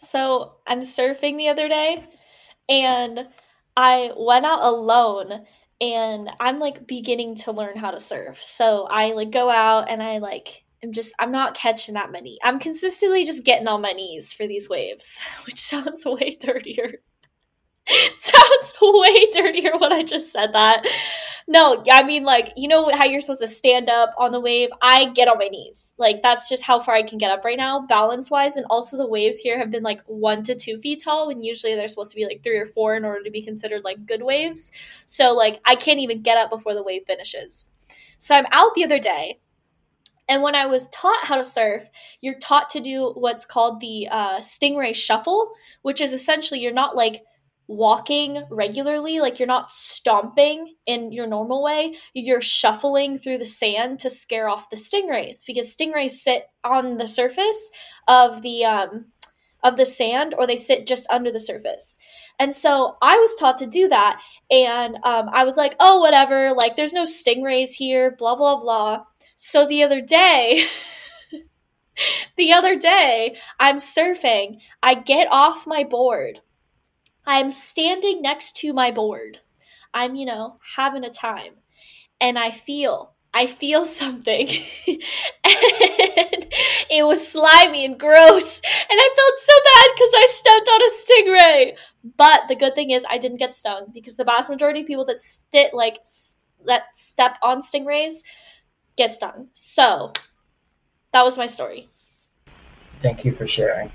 So I'm surfing the other day and I went out alone and I'm like beginning to learn how to surf. So I like go out and I'm not catching that many. I'm consistently just getting on my knees for these waves, which sounds way dirtier. Sounds way dirtier when I just said that. No, I mean, like, you know how you're supposed to stand up on the wave? I get on my knees. Like, that's just how far I can get up right now, balance wise. And also, the waves here have been like 1 to 2 feet tall when usually they're supposed to be like 3 or 4 in order to be considered like good waves. So, like, I can't even get up before the wave finishes. So, I'm out the other day. And when I was taught how to surf, you're taught to do what's called the stingray shuffle, which is essentially you're not like walking regularly, like you're not stomping in your normal way. You're shuffling through the sand to scare off the stingrays because stingrays sit on the surface of the sand, or they sit just under the surface. And so I was taught to do that, and I was like, oh, whatever, like there's no stingrays here, blah blah blah. So the other day, I'm surfing. I get off my board. I'm standing next to my board. I'm, having a time. And I feel something. And it was slimy and gross. And I felt so bad because I stepped on a stingray. But the good thing is I didn't get stung because the vast majority of people that step on stingrays get stung. So that was my story. Thank you for sharing.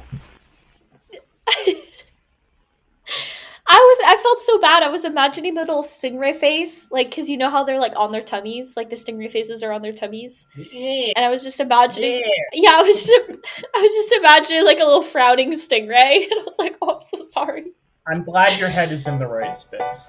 I felt so bad. I was imagining the little stingray face, like, because you know how they're like on their tummies, like the stingray faces are on their tummies. Yeah. And I was just imagining, I was just imagining like a little frowning stingray, and I was like, oh, I'm so sorry. I'm glad your head is in the right space.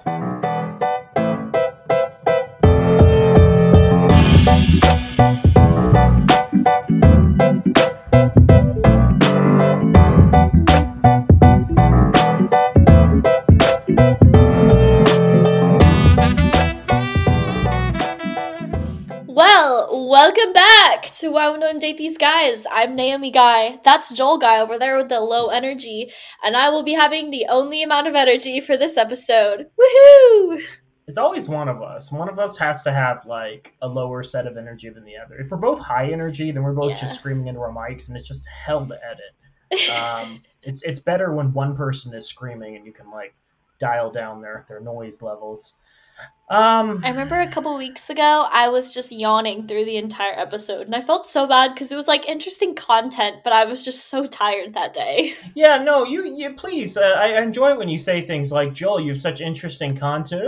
Welcome back to Why We Don't Date These Guys. I'm Naomi Guy. That's Joel Guy over there with the low energy, and I will be having the only amount of energy for this episode. Woohoo! It's always one of us. One of us has to have like a lower set of energy than the other. If we're both high energy, then we're both just screaming into our mics, and it's just hell to edit. It's better when one person is screaming and you can like dial down their noise levels. I remember a couple weeks ago, I was just yawning through the entire episode, and I felt so bad because it was like interesting content, but I was just so tired that day. Yeah, no, you please. I enjoy it when you say things like, Joel, you have such interesting content.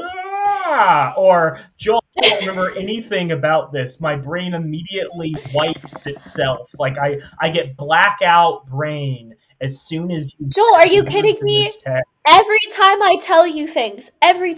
Or, Joel, I don't remember anything about this. My brain immediately wipes itself. Like, I get blackout brain as soon as you... Joel, are you kidding me? Every time I tell you things,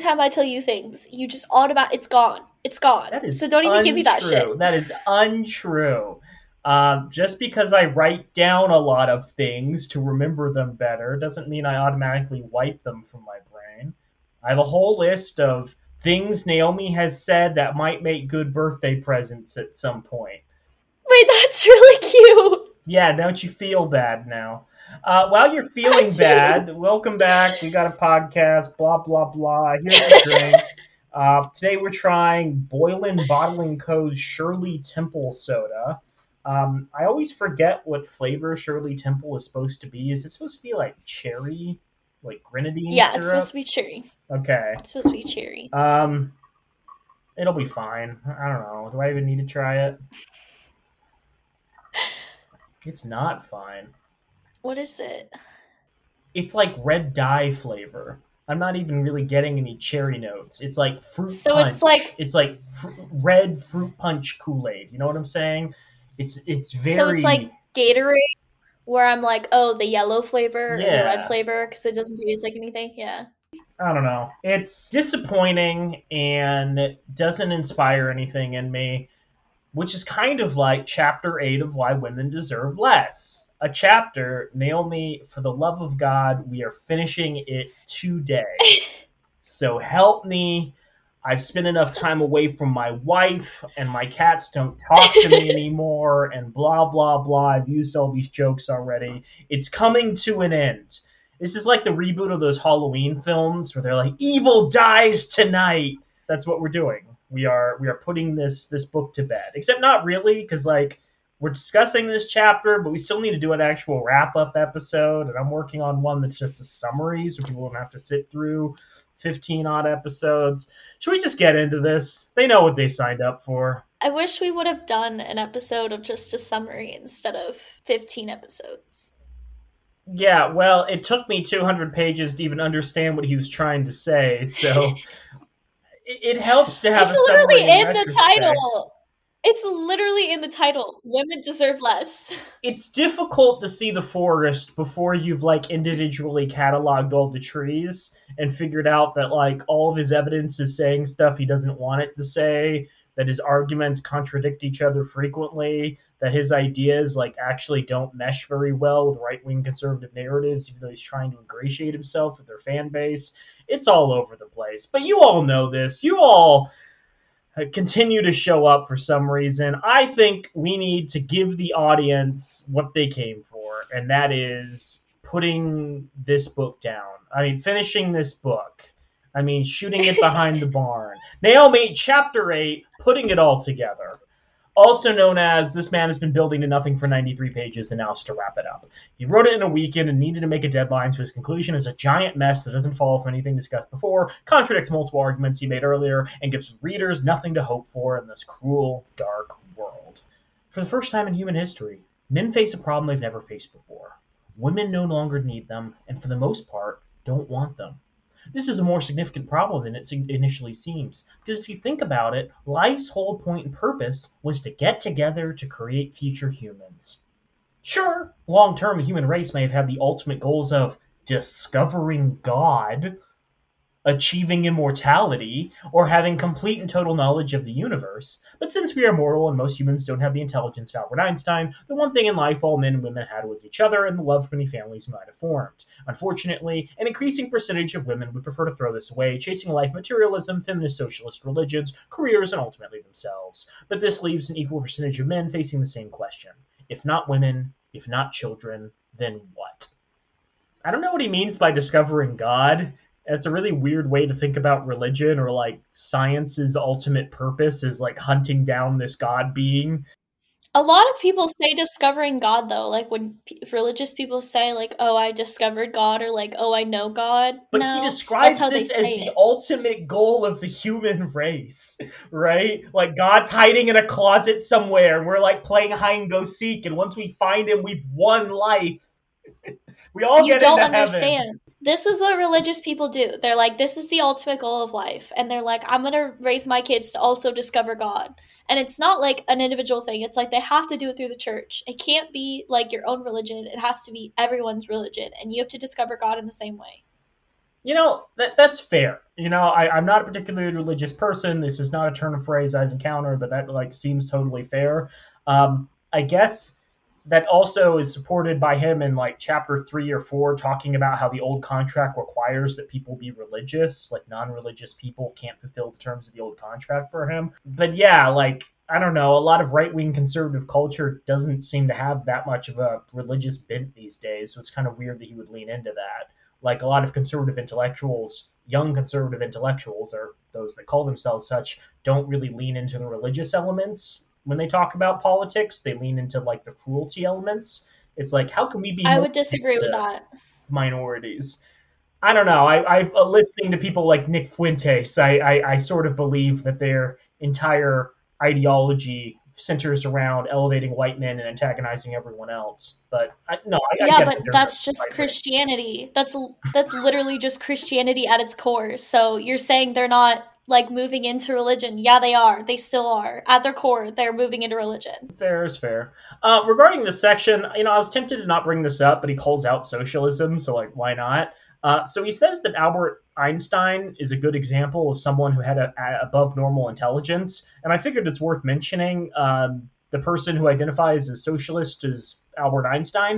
you just it's gone. It's gone. So don't even give me that shit. That is untrue. Just because I write down a lot of things to remember them better doesn't mean I automatically wipe them from my brain. I have a whole list of things Naomi has said that might make good birthday presents at some point. Wait, that's really cute. Yeah, don't you feel bad now? While you're feeling bad, welcome back. We got a podcast, blah, blah, blah. Here's the drink. Today we're trying Boylan Bottling Co.'s Shirley Temple soda. I always forget what flavor Shirley Temple is supposed to be. Is it supposed to be like cherry? Like grenadine syrup? It's supposed to be cherry. Okay. It's supposed to be cherry. It'll be fine. I don't know. Do I even need to try it? It's not fine. What is it? It's like red dye flavor. I'm not even really getting any cherry notes. It's like fruit punch. So it's like red fruit punch Kool-Aid. You know what I'm saying? It's very... So it's like Gatorade, where I'm like, oh, the yellow flavor or the red flavor, because it doesn't taste like anything. Yeah. I don't know. It's disappointing and doesn't inspire anything in me, which is kind of like Chapter 8 of Why Women Deserve Less. A chapter, Naomi, for the love of God, we are finishing it today. So help me. I've spent enough time away from my wife, and my cats don't talk to me anymore, and blah, blah, blah. I've used all these jokes already. It's coming to an end. This is like the reboot of those Halloween films where they're like, evil dies tonight. That's what we're doing. We are putting this book to bed. Except not really, because like we're discussing this chapter, but we still need to do an actual wrap-up episode, and I'm working on one that's just a summary so people don't have to sit through 15 odd episodes. Should we just get into this? They know what they signed up for. I wish we would have done an episode of just a summary instead of 15 episodes. Yeah, well, it took me 200 pages to even understand what he was trying to say, so it helps to have it's a summary literally in retrospect. the title. It's literally in the title. Women deserve less. It's difficult to see the forest before you've like individually cataloged all the trees and figured out that like all of his evidence is saying stuff he doesn't want it to say, that his arguments contradict each other frequently, that his ideas like actually don't mesh very well with right-wing conservative narratives, even though he's trying to ingratiate himself with their fan base. It's all over the place. But you all know this. You all continue to show up for some reason. I think we need to give the audience what they came for, and that is putting this book down. I mean, finishing this book. I mean, shooting it behind the barn. Naomi, Chapter 8, putting it all together. Also known as, this man has been building to nothing for 93 pages and now it's to wrap it up. He wrote it in a weekend and needed to make a deadline, so his conclusion is a giant mess that doesn't follow from anything discussed before, contradicts multiple arguments he made earlier, and gives readers nothing to hope for in this cruel, dark world. For the first time in human history, men face a problem they've never faced before. Women no longer need them, and for the most part, don't want them. This is a more significant problem than it initially seems, because if you think about it, life's whole point and purpose was to get together to create future humans. Sure, long-term the human race may have had the ultimate goals of discovering God, achieving immortality, or having complete and total knowledge of the universe, but since we are mortal and most humans don't have the intelligence of Albert Einstein, the one thing in life all men and women had was each other and the love for many families we might have formed. Unfortunately, an increasing percentage of women would prefer to throw this away, chasing a life of materialism, feminist socialist religions, careers, and ultimately themselves. But this leaves an equal percentage of men facing the same question. If not women, if not children, then what? I don't know what he means by discovering God. It's a really weird way to think about religion, or like science's ultimate purpose is like hunting down this God being. A lot of people say discovering God, though. Like when religious people say, like, "Oh, I discovered God," or like, "Oh, I know God." But no, he describes that's how this they as say the it. ultimate goal of the human race, right? Like God's hiding in a closet somewhere, and we're like playing hide and go seek, and once we find him, we've won life. We all You get don't into understand. heaven. This is what religious people do. They're like, this is the ultimate goal of life. And they're like, I'm going to raise my kids to also discover God. And it's not like an individual thing. It's like they have to do it through the church. It can't be like your own religion. It has to be everyone's religion. And you have to discover God in the same way. You know, that's fair. You know, I'm not a particularly religious person. This is not a turn of phrase I've encountered, but that like seems totally fair. I guess that also is supported by him in like chapter 3 or 4, talking about how the old contract requires that people be religious, like non-religious people can't fulfill the terms of the old contract for him. But yeah, like, I don't know, a lot of right-wing conservative culture doesn't seem to have that much of a religious bent these days, so it's kind of weird that he would lean into that. Like a lot of conservative intellectuals, young conservative intellectuals, or those that call themselves such, don't really lean into the religious elements. When they talk about politics, they lean into like the cruelty elements. It's like, how can we be? I would disagree with that. Minorities. I don't know. I listening to people like Nick Fuentes, I sort of believe that their entire ideology centers around elevating white men and antagonizing everyone else. But yeah, but that's just Christianity. That's literally just Christianity at its core. So you're saying they're not like moving into religion? Yeah, they are. They still are. At their core, they're moving into religion. Fair is fair. Regarding this section, I was tempted to not bring this up, but he calls out socialism, so like, why not? So he says that Albert Einstein is a good example of someone who had a above normal intelligence, and I figured it's worth mentioning. The person who identifies as socialist is Albert Einstein.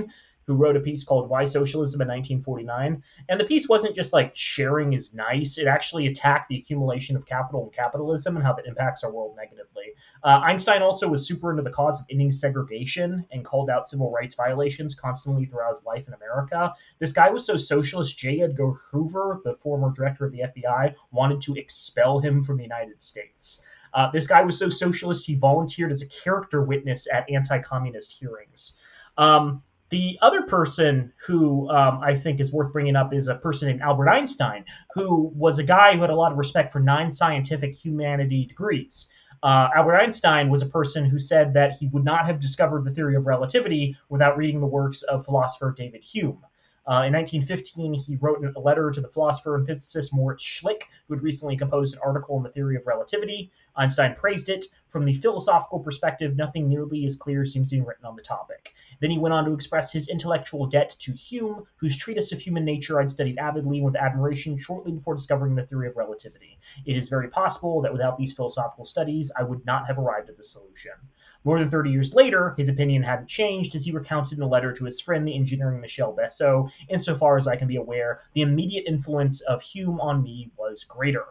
who wrote a piece called Why Socialism in 1949. And the piece wasn't just like sharing is nice. It actually attacked the accumulation of capital and capitalism and how that impacts our world negatively. Einstein also was super into the cause of ending segregation and called out civil rights violations constantly throughout his life in America. This guy was so socialist, J. Edgar Hoover, the former director of the FBI, wanted to expel him from the United States. This guy was so socialist, he volunteered as a character witness at anti-communist hearings. The other person who I think is worth bringing up is a person named Albert Einstein, who was a guy who had a lot of respect for non-scientific humanity degrees. Albert Einstein was a person who said that he would not have discovered the theory of relativity without reading the works of philosopher David Hume. In 1915, he wrote a letter to the philosopher and physicist Moritz Schlick, who had recently composed an article on the theory of relativity. Einstein praised it. From the philosophical perspective, nothing nearly as clear seems to be written on the topic. Then he went on to express his intellectual debt to Hume, whose treatise of human nature I'd studied avidly with admiration shortly before discovering the theory of relativity. It is very possible that without these philosophical studies, I would not have arrived at the solution. More than 30 years later, his opinion hadn't changed, as he recounted in a letter to his friend, the engineer Michel Bessot. Insofar as I can be aware, the immediate influence of Hume on me was greater.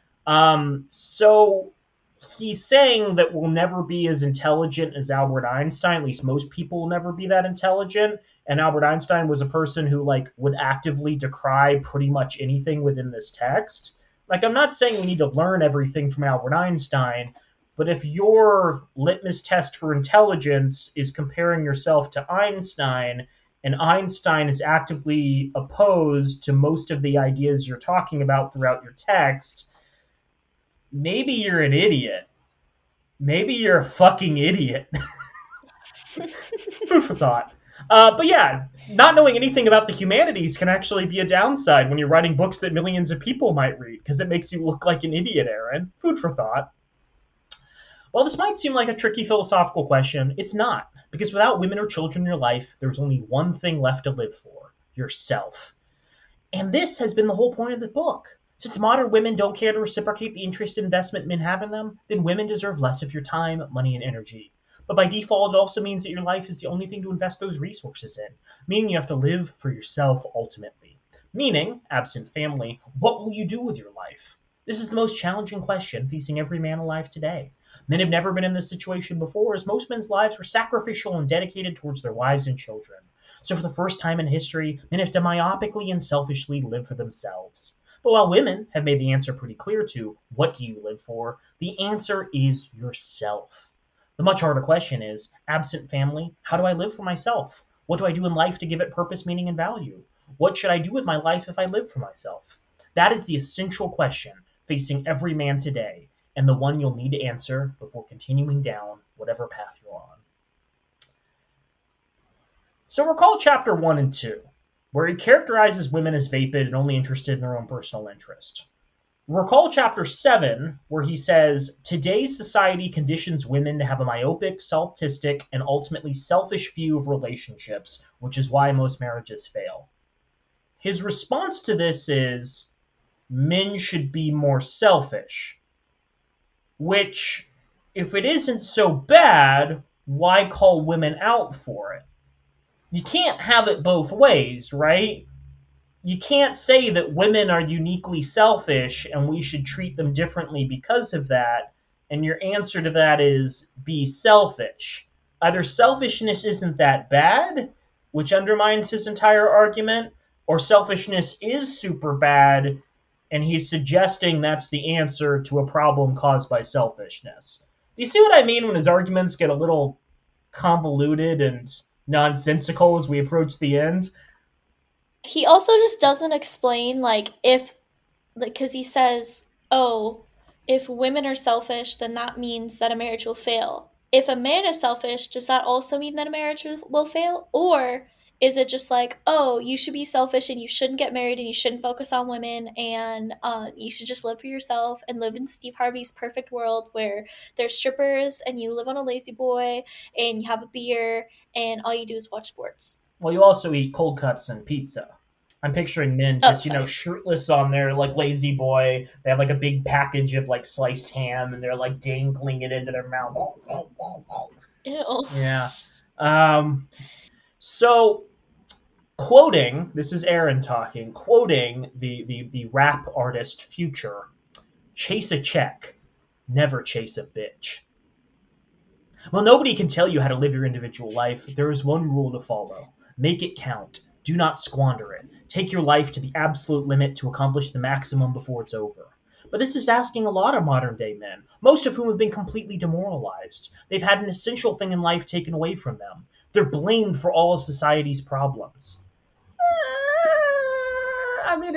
So he's saying that we'll never be as intelligent as Albert Einstein. At least most people will never be that intelligent. And Albert Einstein was a person who would actively decry pretty much anything within this text. I'm not saying we need to learn everything from Albert Einstein, but if your litmus test for intelligence is comparing yourself to Einstein, and Einstein is actively opposed to most of the ideas you're talking about throughout your text, maybe you're an idiot. Maybe you're a fucking idiot. Food for thought. But yeah, not knowing anything about the humanities can actually be a downside when you're writing books that millions of people might read, because it makes you look like an idiot, Aaron. Food for thought. While this might seem like a tricky philosophical question, it's not, because without women or children in your life, there's only one thing left to live for: yourself. And this has been the whole point of the book. Since modern women don't care to reciprocate the interest and investment men have in them, then women deserve less of your time, money, and energy. But by default, it also means that your life is the only thing to invest those resources in, meaning you have to live for yourself ultimately. Meaning, absent family, what will you do with your life? This is the most challenging question facing every man alive today. Men have never been in this situation before, as most men's lives were sacrificial and dedicated towards their wives and children. So for the first time in history, men have to myopically and selfishly live for themselves. But while women have made the answer pretty clear to what do you live for, the answer is yourself. The much harder question is, absent family, how do I live for myself? What do I do in life to give it purpose, meaning, and value? What should I do with my life if I live for myself? That is the essential question facing every man today, and the one you'll need to answer before continuing down whatever path you're on. So recall chapter 1 and 2, where he characterizes women as vapid and only interested in their own personal interest. Recall chapter 7, where he says, today's society conditions women to have a myopic, solipsistic, and ultimately selfish view of relationships, which is why most marriages fail. His response to this is, men should be more selfish. Which, if it isn't so bad, why call women out for it? You can't have it both ways, right? You can't say that women are uniquely selfish and we should treat them differently because of that, and your answer to that is be selfish. Either selfishness isn't that bad, which undermines his entire argument, or selfishness is super bad, and he's suggesting that's the answer to a problem caused by selfishness. Do you see what I mean when his arguments get a little convoluted and nonsensical as we approach the end? He also just doesn't explain, because he says, oh, if women are selfish, then that means that a marriage will fail. If a man is selfish, does that also mean that a marriage will fail? Or is it just oh, you should be selfish and you shouldn't get married and you shouldn't focus on women and you should just live for yourself and live in Steve Harvey's perfect world where there's strippers and you live on a lazy boy and you have a beer and all you do is watch sports? Well, you also eat cold cuts and pizza. I'm picturing men just, shirtless on their, lazy boy. They have, a big package of, sliced ham, and they're, dangling it into their mouth. Ew. Yeah. So, Quoting, this is Aaron talking, quoting the rap artist Future, chase a check, never chase a bitch. Well, nobody can tell you how to live your individual life. There is one rule to follow. Make it count. Do not squander it. Take your life to the absolute limit to accomplish the maximum before it's over. But this is asking a lot of modern day men, most of whom have been completely demoralized. They've had an essential thing in life taken away from them. They're blamed for all of society's problems. I mean,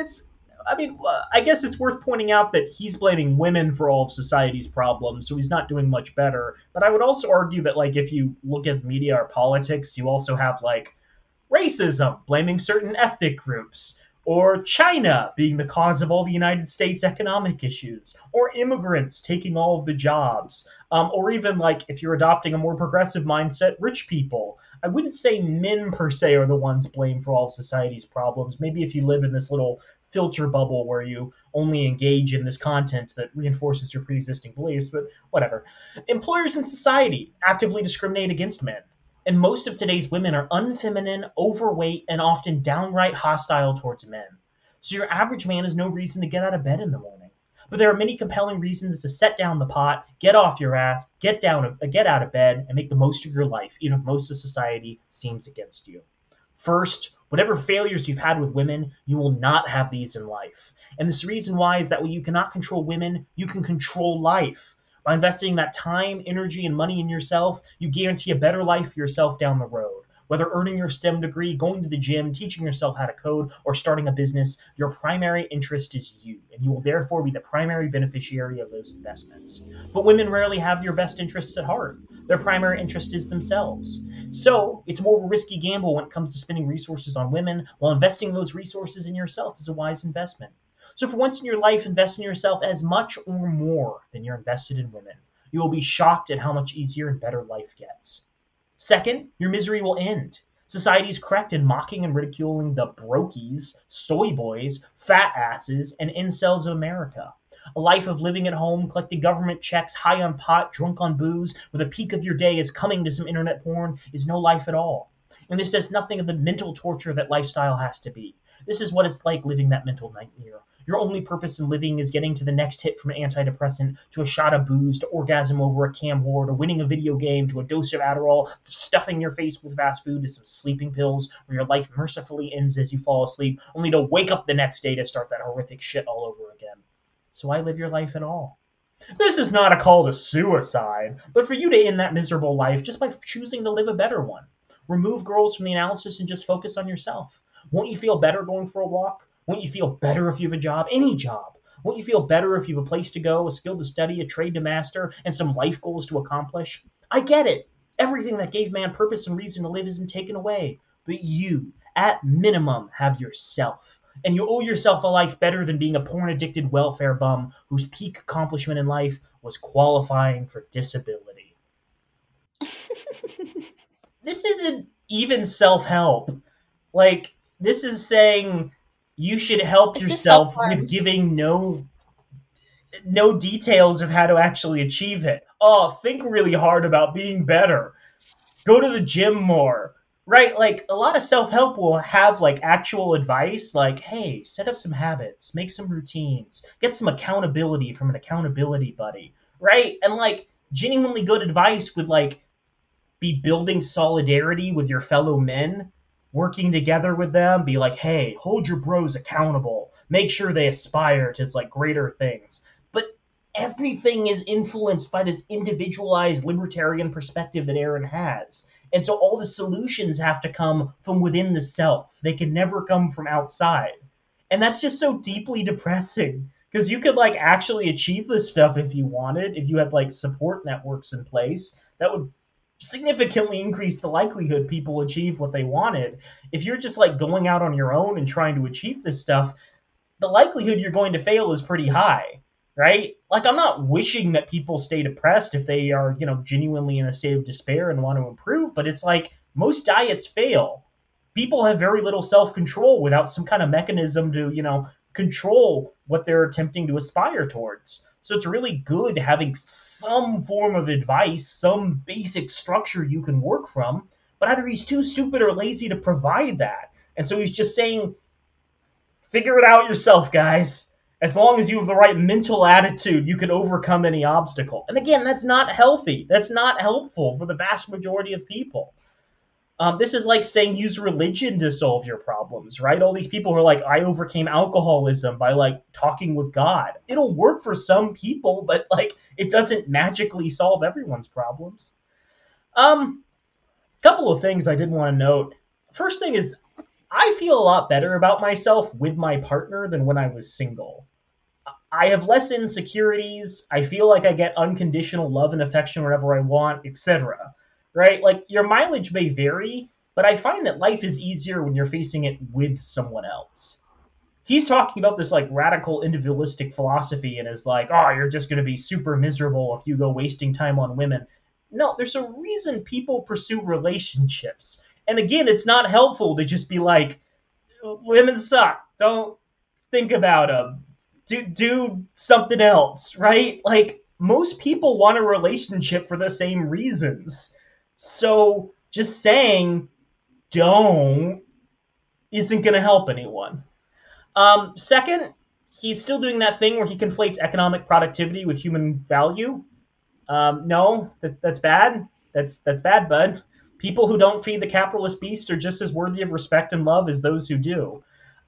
I guess it's worth pointing out that he's blaming women for all of society's problems, so he's not doing much better. But I would also argue that, like, if you look at media or politics, you also have, like, racism, blaming certain ethnic groups, or China being the cause of all the United States economic issues, or immigrants taking all of the jobs, or even, like, if you're adopting a more progressive mindset, rich people. I wouldn't say men per se are the ones blamed for all of society's problems. Maybe if you live in this little filter bubble where you only engage in this content that reinforces your pre-existing beliefs, but whatever. Employers in society actively discriminate against men. And most of today's women are unfeminine, overweight, and often downright hostile towards men. So your average man has no reason to get out of bed in the morning. But there are many compelling reasons to set down the pot, get off your ass, get out of bed, and make the most of your life, even if most of society seems against you. First, whatever failures you've had with women, you will not have these in life. And this reason why is that when you cannot control women, you can control life. By investing that time, energy, and money in yourself, you guarantee a better life for yourself down the road. Whether earning your STEM degree, going to the gym, teaching yourself how to code, or starting a business, your primary interest is you, and you will therefore be the primary beneficiary of those investments. But women rarely have your best interests at heart. Their primary interest is themselves. So, it's more of a risky gamble when it comes to spending resources on women, while investing those resources in yourself is a wise investment. So for once in your life, invest in yourself as much or more than you're invested in women. You will be shocked at how much easier and better life gets. Second, your misery will end. Society is correct in mocking and ridiculing the brokies, soy boys, fat asses, and incels of America. A life of living at home, collecting government checks, high on pot, drunk on booze, with a peak of your day is coming to some internet porn, is no life at all. And this does nothing of the mental torture that lifestyle has to be. This is what it's like living that mental nightmare. Your only purpose in living is getting to the next hit from an antidepressant, to a shot of booze, to orgasm over a cam whore, to winning a video game, to a dose of Adderall, to stuffing your face with fast food, to some sleeping pills, where your life mercifully ends as you fall asleep, only to wake up the next day to start that horrific shit all over again. So why live your life at all? This is not a call to suicide, but for you to end that miserable life just by choosing to live a better one. Remove girls from the analysis and just focus on yourself. Won't you feel better going for a walk? Won't you feel better if you have a job? Any job. Won't you feel better if you have a place to go, a skill to study, a trade to master, and some life goals to accomplish? I get it. Everything that gave man purpose and reason to live has been taken away. But you, at minimum, have yourself. And you owe yourself a life better than being a porn-addicted welfare bum whose peak accomplishment in life was qualifying for disability. This isn't even self-help. Like, this is saying you should help yourself with giving no details of how to actually achieve it. Oh, think really hard about being better. Go to the gym more. Right? Like, a lot of self-help will have, like, actual advice, like, hey, set up some habits, make some routines, get some accountability from an accountability buddy. Right? And, like, genuinely good advice would, like, be building solidarity with your fellow men, working together with them, be like, hey, hold your bros accountable, make sure they aspire to, like, greater things. But everything is influenced by this individualized libertarian perspective that Aaron has. And so all the solutions have to come from within the self. They can never come from outside. And that's just so deeply depressing. Because you could, like, actually achieve this stuff if you wanted, if you had, like, support networks in place. That would significantly increase the likelihood people achieve what they wanted. If you're just, like, going out on your own and trying to achieve this stuff, the likelihood you're going to fail is pretty high, right? Like, I'm not wishing that people stay depressed if they are, you know, genuinely in a state of despair and want to improve, but it's like most diets fail. People have very little self-control without some kind of mechanism to, you know, control what they're attempting to aspire towards. So it's really good having some form of advice, some basic structure you can work from, but either he's too stupid or lazy to provide that. And so he's just saying, figure it out yourself, guys. As long as you have the right mental attitude, you can overcome any obstacle. And again, that's not healthy. That's not helpful for the vast majority of people. This is like saying use religion to solve your problems, right? All these people who are like, I overcame alcoholism by like talking with God. It'll work for some people, but like it doesn't magically solve everyone's problems. Couple of things I did want to note. First thing is, I feel a lot better about myself with my partner than when I was single. I have less insecurities. I feel like I get unconditional love and affection whenever I want, etc. Right? Like your mileage may vary, but I find that life is easier when you're facing it with someone else. He's talking about this like radical individualistic philosophy and is like, oh, you're just going to be super miserable if you go wasting time on women. No, there's a reason people pursue relationships. And again, it's not helpful to just be like, women suck. Don't think about them. Do something else, right? Like, most people want a relationship for the same reasons. So just saying don't isn't going to help anyone. Second, he's still doing that thing where he conflates economic productivity with human value. No, that's bad. That's bad, bud. People who don't feed the capitalist beast are just as worthy of respect and love as those who do.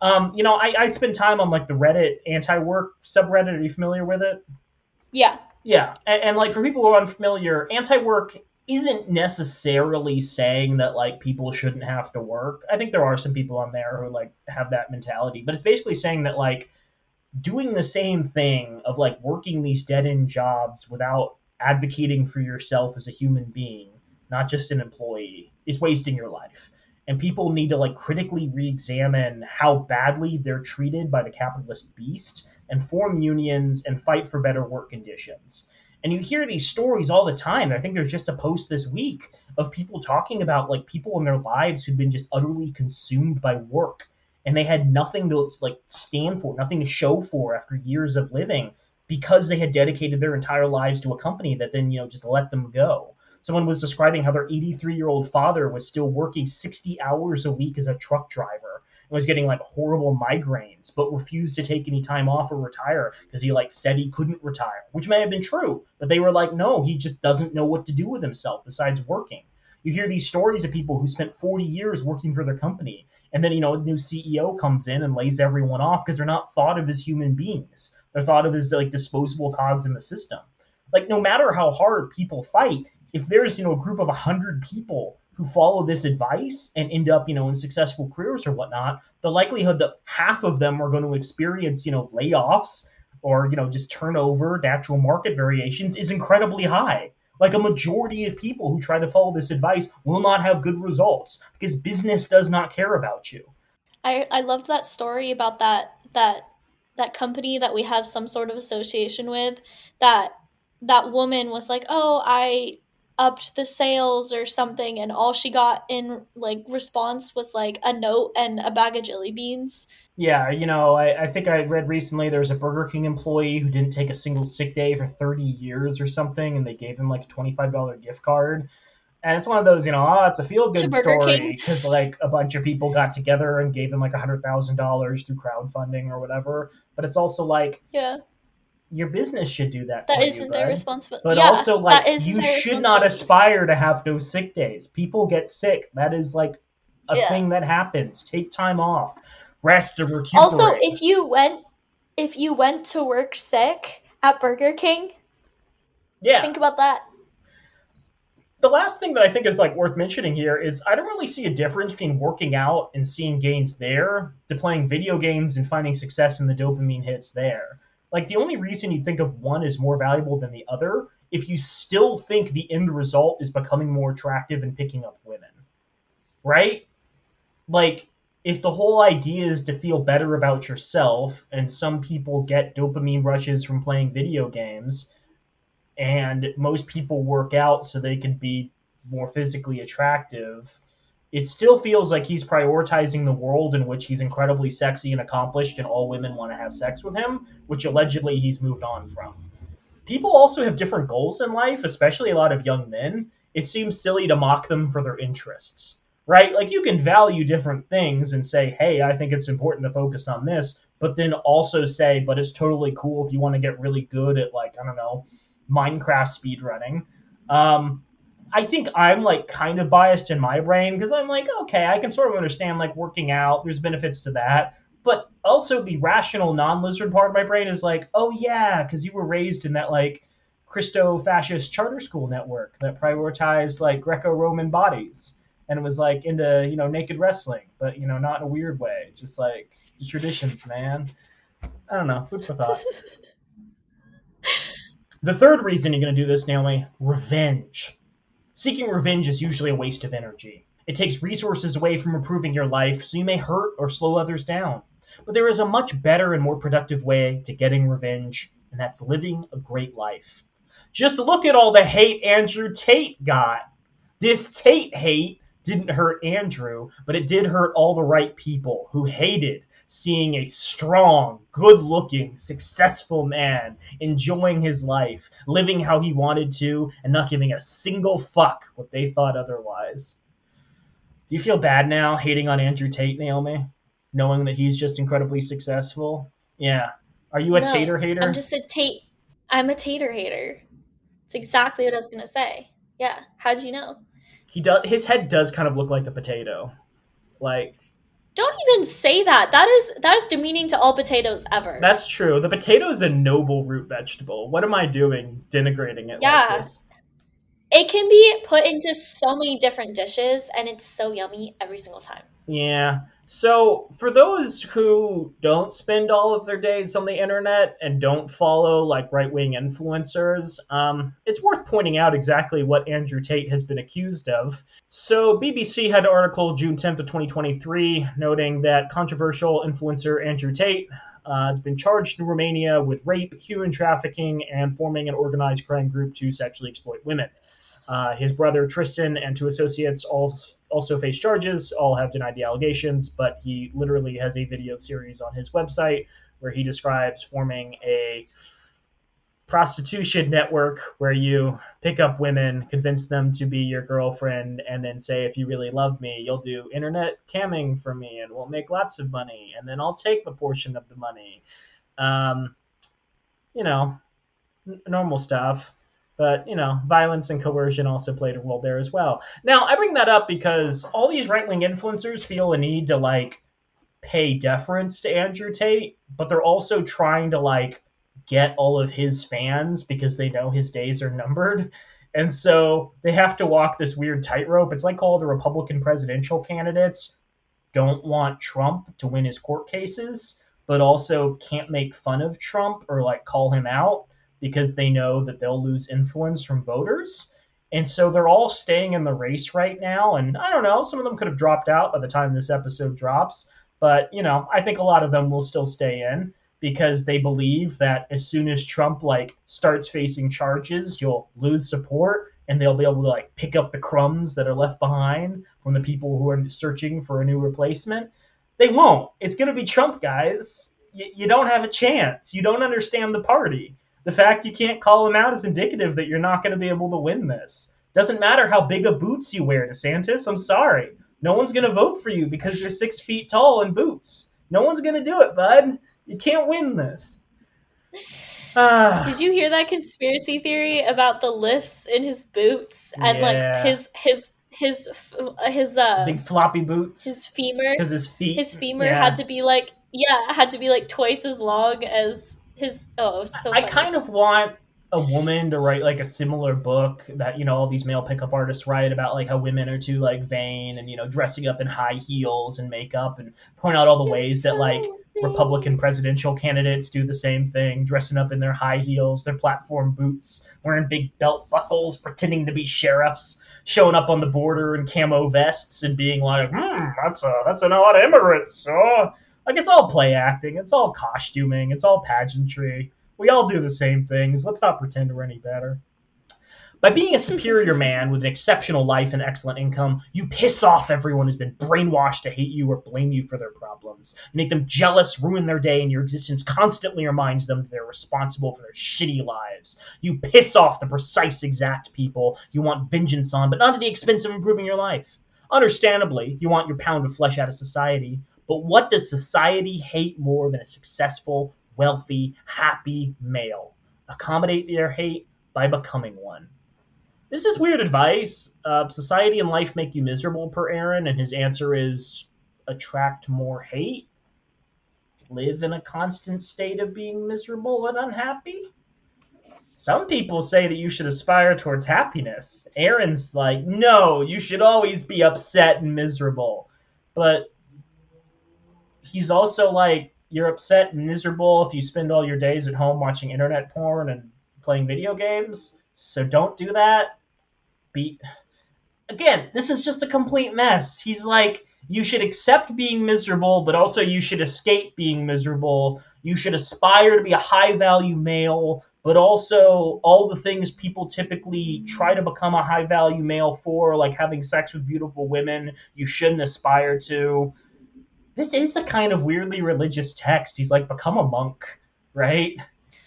I spend time on like the Reddit anti-work subreddit. Are you familiar with it? Yeah. Yeah, and like for people who are unfamiliar, anti-work isn't necessarily saying that like people shouldn't have to work. I think there are some people on there who like have that mentality, but it's basically saying that like doing the same thing of like working these dead-end jobs without advocating for yourself as a human being, not just an employee, is wasting your life. And people need to like critically re-examine how badly they're treated by the capitalist beast and form unions and fight for better work conditions. And you hear these stories all the time. I think there's just a post this week of people talking about like people in their lives who'd been just utterly consumed by work, and they had nothing to like stand for, nothing to show for after years of living because they had dedicated their entire lives to a company that then, just let them go. Someone was describing how their 83-year-old father was still working 60 hours a week as a truck driver and was getting like horrible migraines, but refused to take any time off or retire because he like said he couldn't retire, which may have been true, but they were like, no, he just doesn't know what to do with himself besides working. You hear these stories of people who spent 40 years working for their company, and then, a new CEO comes in and lays everyone off because they're not thought of as human beings. They're thought of as like disposable cogs in the system. Like, no matter how hard people fight, if there's, a group of 100 people who follow this advice and end up, in successful careers or whatnot, the likelihood that half of them are going to experience, layoffs or, just turnover, natural market variations is incredibly high. Like a majority of people who try to follow this advice will not have good results because business does not care about you. I loved that story about that company that we have some sort of association with, that woman was like, oh, I upped the sales or something, and all she got in like response was like a note and a bag of jelly beans. Yeah, I think I read recently there was a Burger King employee who didn't take a single sick day for 30 years or something, and they gave him like a $25 gift card. And it's one of those, it's a feel-good story because like a bunch of people got together and gave him like $100,000 through crowdfunding or whatever. But it's also like, yeah, your business should do that. That isn't their responsibility. But also, like, you should not aspire to have no sick days. People get sick. That is like a thing that happens. Take time off, rest, and recuperate. Also, if you went to work sick at Burger King, think about that. The last thing that I think is like worth mentioning here is I don't really see a difference between working out and seeing gains there to playing video games and finding success in the dopamine hits there. Like, the only reason you think of one as more valuable than the other, if you still think the end result is becoming more attractive and picking up women, right? Like, if the whole idea is to feel better about yourself, and some people get dopamine rushes from playing video games, and most people work out so they can be more physically attractive, it still feels like he's prioritizing the world in which he's incredibly sexy and accomplished and all women want to have sex with him, which allegedly he's moved on from. People also have different goals in life, especially a lot of young men. It seems silly to mock them for their interests. right? Like, you can value different things and say, hey, I think it's important to focus on this, but then also say, but it's totally cool if you want to get really good at, like, I don't know, Minecraft speedrunning. I think I'm like kind of biased in my brain because I'm like, okay, I can sort of understand like working out. There's benefits to that. But also the rational non-lizard part of my brain is like, oh yeah, because you were raised in that like Christo-fascist charter school network that prioritized like Greco-Roman bodies and was like into, naked wrestling, but, not in a weird way. Just like the traditions, man. I don't know. Food for thought. The third reason you're going to do this, Naomi, revenge. Seeking revenge is usually a waste of energy. It takes resources away from improving your life, so you may hurt or slow others down. But there is a much better and more productive way to getting revenge, and that's living a great life. Just look at all the hate Andrew Tate got. This Tate hate didn't hurt Andrew, but it did hurt all the right people who hated seeing a strong, good-looking, successful man enjoying his life, living how he wanted to, and not giving a single fuck what they thought otherwise. Do you feel bad now hating on Andrew Tate, Naomi? Knowing that he's just incredibly successful? Yeah. Are you a No, tater hater? I'm a tater hater. It's exactly what I was going to say. Yeah. How'd you know? His head does kind of look like a potato. Like, don't even say that. That is demeaning to all potatoes ever. That's true. The potato is a noble root vegetable. What am I doing denigrating it like this? It can be put into so many different dishes, and it's so yummy every single time. Yeah. So for those who don't spend all of their days on the internet and don't follow like right-wing influencers, it's worth pointing out exactly what Andrew Tate has been accused of. So BBC had an article June 10th of 2023 noting that controversial influencer Andrew Tate has been charged in Romania with rape, human trafficking, and forming an organized crime group to sexually exploit women. His brother Tristan and two associates also face charges. All have denied the allegations, but he literally has a video series on his website where he describes forming a prostitution network where you pick up women, convince them to be your girlfriend, and then say, if you really love me, you'll do internet camming for me and we'll make lots of money, and then I'll take a portion of the money. Normal stuff. But, violence and coercion also played a role there as well. Now, I bring that up because all these right-wing influencers feel a need to, pay deference to Andrew Tate, but they're also trying to, get all of his fans because they know his days are numbered. And so they have to walk this weird tightrope. It's like all the Republican presidential candidates don't want Trump to win his court cases, but also can't make fun of Trump or, call him out, because they know that they'll lose influence from voters. And so they're all staying in the race right now. And I don't know, some of them could have dropped out by the time this episode drops. But, I think a lot of them will still stay in because they believe that as soon as Trump, starts facing charges, you'll lose support and they'll be able to, pick up the crumbs that are left behind from the people who are searching for a new replacement. They won't. It's going to be Trump, guys. You don't have a chance. You don't understand the party. The fact you can't call him out is indicative that you're not going to be able to win this. Doesn't matter how big of boots you wear, DeSantis. I'm sorry. No one's going to vote for you because you're 6 feet tall in boots. No one's going to do it, bud. You can't win this. Did you hear that conspiracy theory about the lifts in his boots and his big floppy boots? His femur. Because his femur had to be twice as long as his. Oh, it was so funny. I kind of want a woman to write a similar book that all these male pickup artists write about how women are too vain and dressing up in high heels and makeup, and point out all the ways that Republican presidential candidates do the same thing, dressing up in their high heels, their platform boots, wearing big belt buckles, pretending to be sheriffs, showing up on the border in camo vests and being like, that's an odd immigrants. It's all play acting. It's all costuming. It's all pageantry. We all do the same things. Let's not pretend we're any better. By being a superior man with an exceptional life and excellent income, you piss off everyone who's been brainwashed to hate you or blame you for their problems. You make them jealous, ruin their day, and your existence constantly reminds them that they're responsible for their shitty lives. You piss off the precise exact people you want vengeance on, but not at the expense of improving your life. Understandably, you want your pound of flesh out of society, but what does society hate more than a successful, wealthy, happy male? Accommodate their hate by becoming one. This is weird advice. Society and life make you miserable, per Aaron, and his answer is attract more hate? Live in a constant state of being miserable and unhappy? Some people say that you should aspire towards happiness. Aaron's like, no, you should always be upset and miserable. But he's also like, you're upset and miserable if you spend all your days at home watching internet porn and playing video games. So don't do that. Again, this is just a complete mess. He's like, you should accept being miserable, but also you should escape being miserable. You should aspire to be a high-value male, but also all the things people typically try to become a high-value male for, like having sex with beautiful women, you shouldn't aspire to. This is a kind of weirdly religious text. He's like, become a monk, right?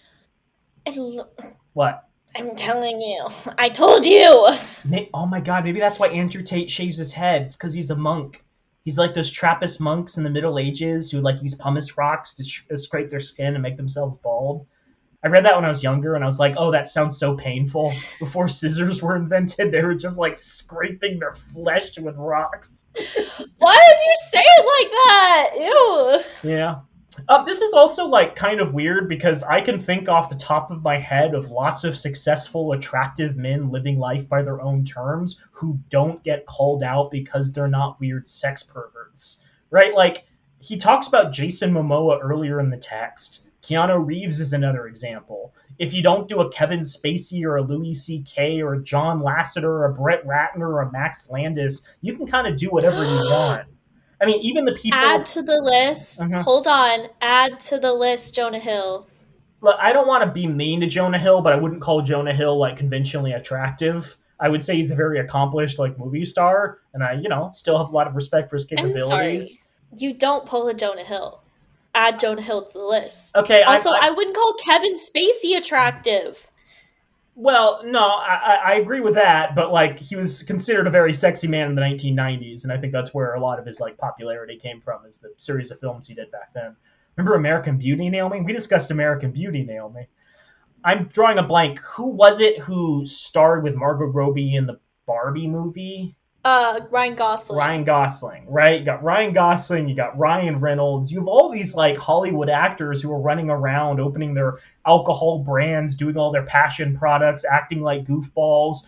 What? I'm telling you. I told you. Oh my god, maybe that's why Andrew Tate shaves his head. It's because he's a monk. He's like those Trappist monks in the Middle Ages who like use pumice rocks to scrape their skin and make themselves bald. I read that when I was younger, and I was like, oh, that sounds so painful. Before scissors were invented, they were just like scraping their flesh with rocks. Why did you say it like that? Ew. Yeah. This is also like kind of weird because I can think off the top of my head of lots of successful, attractive men living life by their own terms who don't get called out because they're not weird sex perverts, right? Like, he talks about Jason Momoa earlier in the text. Keanu Reeves is another example. If you don't do a Kevin Spacey or a Louis C.K. or a John Lasseter or a Brett Ratner or a Max Landis, you can kind of do whatever you want. I mean, even the people... Add to the list. Mm-hmm. Hold on. Add to the list, Jonah Hill. Look, I don't want to be mean to Jonah Hill, but I wouldn't call Jonah Hill, like, conventionally attractive. I would say he's a very accomplished, like, movie star, and I, still have a lot of respect for his capabilities. I'm sorry. You don't pull a Jonah Hill. Add Jonah Hill to the list. Okay. Also, I wouldn't call Kevin Spacey attractive. Well, no, I agree with that, but like he was considered a very sexy man in the 1990s, and I think that's where a lot of his like popularity came from, is the series of films he did back then. Remember American Beauty, Naomi? We discussed American Beauty, Naomi. I'm drawing a blank. Who was it who starred with Margot Robbie in the Barbie movie? Ryan Gosling. Ryan Gosling, right? You got Ryan Gosling, you got Ryan Reynolds. You have all these like Hollywood actors who are running around opening their alcohol brands, doing all their passion products, acting like goofballs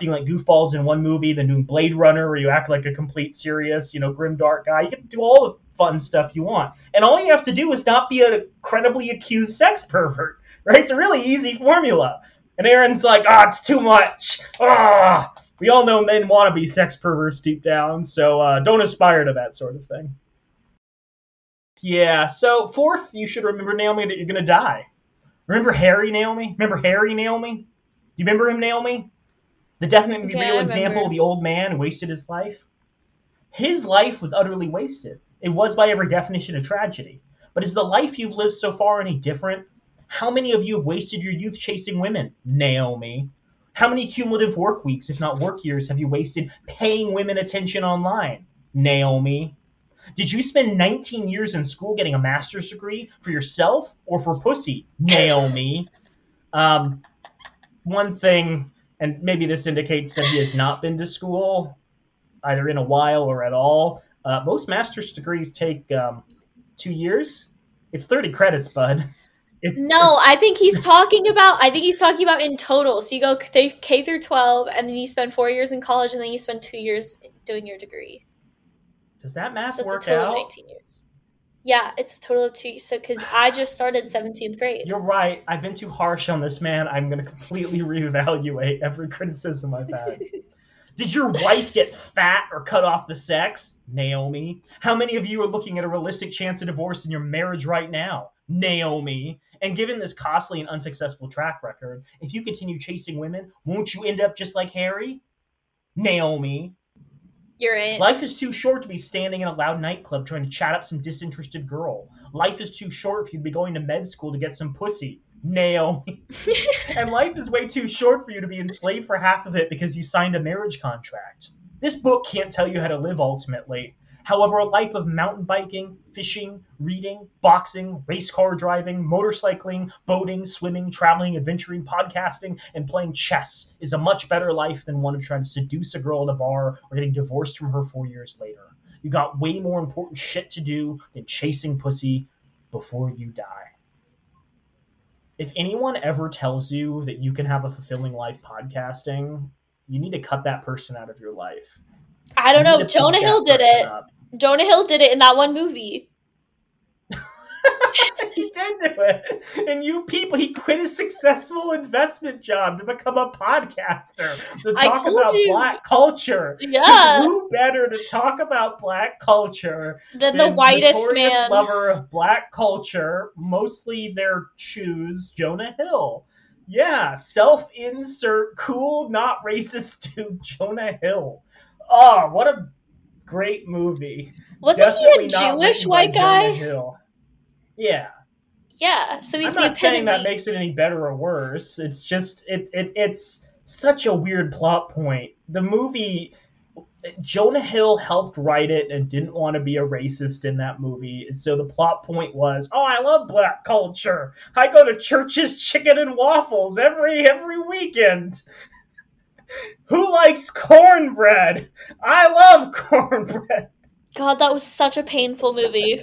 in one movie, then doing Blade Runner where you act like a complete serious, grim dark guy. You can do all the fun stuff you want. And all you have to do is not be a credibly accused sex pervert, right? It's a really easy formula. And Aaron's like, it's too much. We all know men want to be sex perverts deep down, so don't aspire to that sort of thing. Yeah, so fourth, you should remember, Naomi, that you're going to die. Remember Harry, Naomi? Do you remember him, Naomi? The definitely real example of the old man who wasted his life? His life was utterly wasted. It was by every definition a tragedy. But is the life you've lived so far any different? How many of you have wasted your youth chasing women, Naomi? How many cumulative work weeks, if not work years, have you wasted paying women attention online, Naomi? Did you spend 19 years in school getting a master's degree for yourself or for pussy, Naomi? One thing, and maybe this indicates that he has not been to school, either in a while or at all. Most master's degrees take 2 years. It's 30 credits, bud. I think he's talking about in total. So you go K through 12, and then you spend 4 years in college, and then you spend 2 years doing your degree. Does that math work out? So it's a total of 19 years. Yeah, it's a total of 2. So because I just started 17th grade. You're right. I've been too harsh on this man. I'm going to completely reevaluate every criticism I've had. Did your wife get fat or cut off the sex, Naomi? How many of you are looking at a realistic chance of divorce in your marriage right now, Naomi? And given this costly and unsuccessful track record, if you continue chasing women, won't you end up just like Harry? Naomi. You're right. Life is too short to be standing in a loud nightclub trying to chat up some disinterested girl. Life is too short for you to be going to med school to get some pussy, Naomi. And life is way too short for you to be enslaved for half of it because you signed a marriage contract, This book can't tell you how to live ultimately. However, a life of mountain biking, fishing, reading, boxing, race car driving, motorcycling, boating, swimming, traveling, adventuring, podcasting, and playing chess is a much better life than one of trying to seduce a girl at a bar or getting divorced from her 4 years later. You got way more important shit to do than chasing pussy before you die. If anyone ever tells you that you can have a fulfilling life podcasting, you need to cut that person out of your life. I don't know. Jonah Hill did it. Jonah Hill did it in that one movie. He did do it. And he quit his successful investment job to become a podcaster, to talk about Black culture. Yeah. Who better to talk about Black culture than the whitest man lover of Black culture, mostly their shoes, Jonah Hill. Yeah, self-insert, cool, not racist dude, Jonah Hill. Oh, what a great movie. Wasn't he a Jewish white guy? Yeah. Yeah, so he's I'm not saying that makes it any better or worse. It's just it's such a weird plot point. The movie, Jonah Hill helped write it and didn't want to be a racist in that movie. And so the plot point was, oh, I love Black culture. I go to Church's Chicken and Waffles every weekend. Who likes cornbread? I love cornbread. God, that was such a painful movie.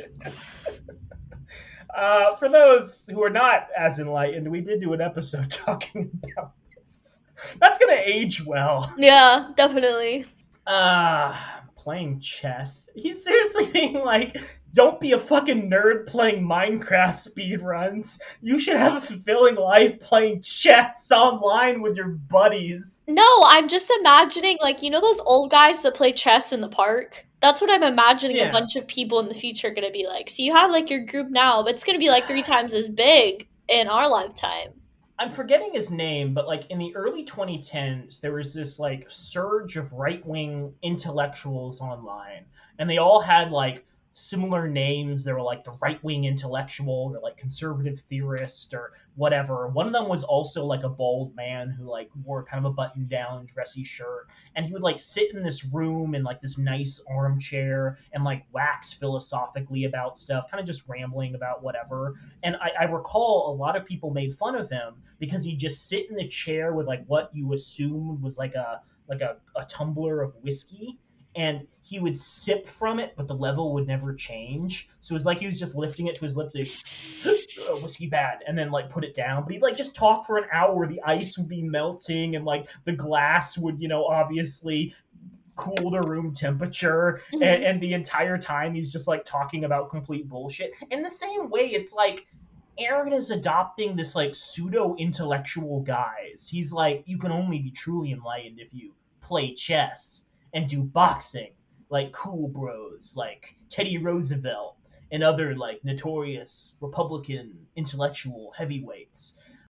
For those who are not as enlightened, we did do an episode talking about this. That's going to age well. Yeah, definitely. Playing chess. He's seriously being like, don't be a fucking nerd playing Minecraft speedruns. You should have a fulfilling life playing chess online with your buddies. No, I'm just imagining, like, you know those old guys that play chess in the park? That's what I'm imagining a bunch of people in the future are going to be like. So you have, like, your group now, but it's going to be, like, 3 times as big in our lifetime. I'm forgetting his name, but, like, in the early 2010s, there was this, like, surge of right-wing intellectuals online. And they all had, like, similar names. They were, like, the right-wing intellectual or, like, conservative theorist or whatever. One of them was also, like, a bald man who, like, wore kind of a button-down dressy shirt. And he would, like, sit in this room in, like, this nice armchair and, like, wax philosophically about stuff, kind of just rambling about whatever. And I recall a lot of people made fun of him because he'd just sit in the chair with, like, what you assumed was, like a tumbler of whiskey. And he would sip from it, but the level would never change. So it was like he was just lifting it to his lips, like, whiskey bad, and then, like, put it down. But he'd, like, just talk for an hour. The ice would be melting, and, like, the glass would, you know, obviously cool to room temperature. Mm-hmm. And the entire time he's just, like, talking about complete bullshit. In the same way, it's like Aaron is adopting this, like, pseudo-intellectual guise. He's like, you can only be truly enlightened if you play chess and do boxing, like cool bros, like Teddy Roosevelt and other, like, notorious Republican intellectual heavyweights.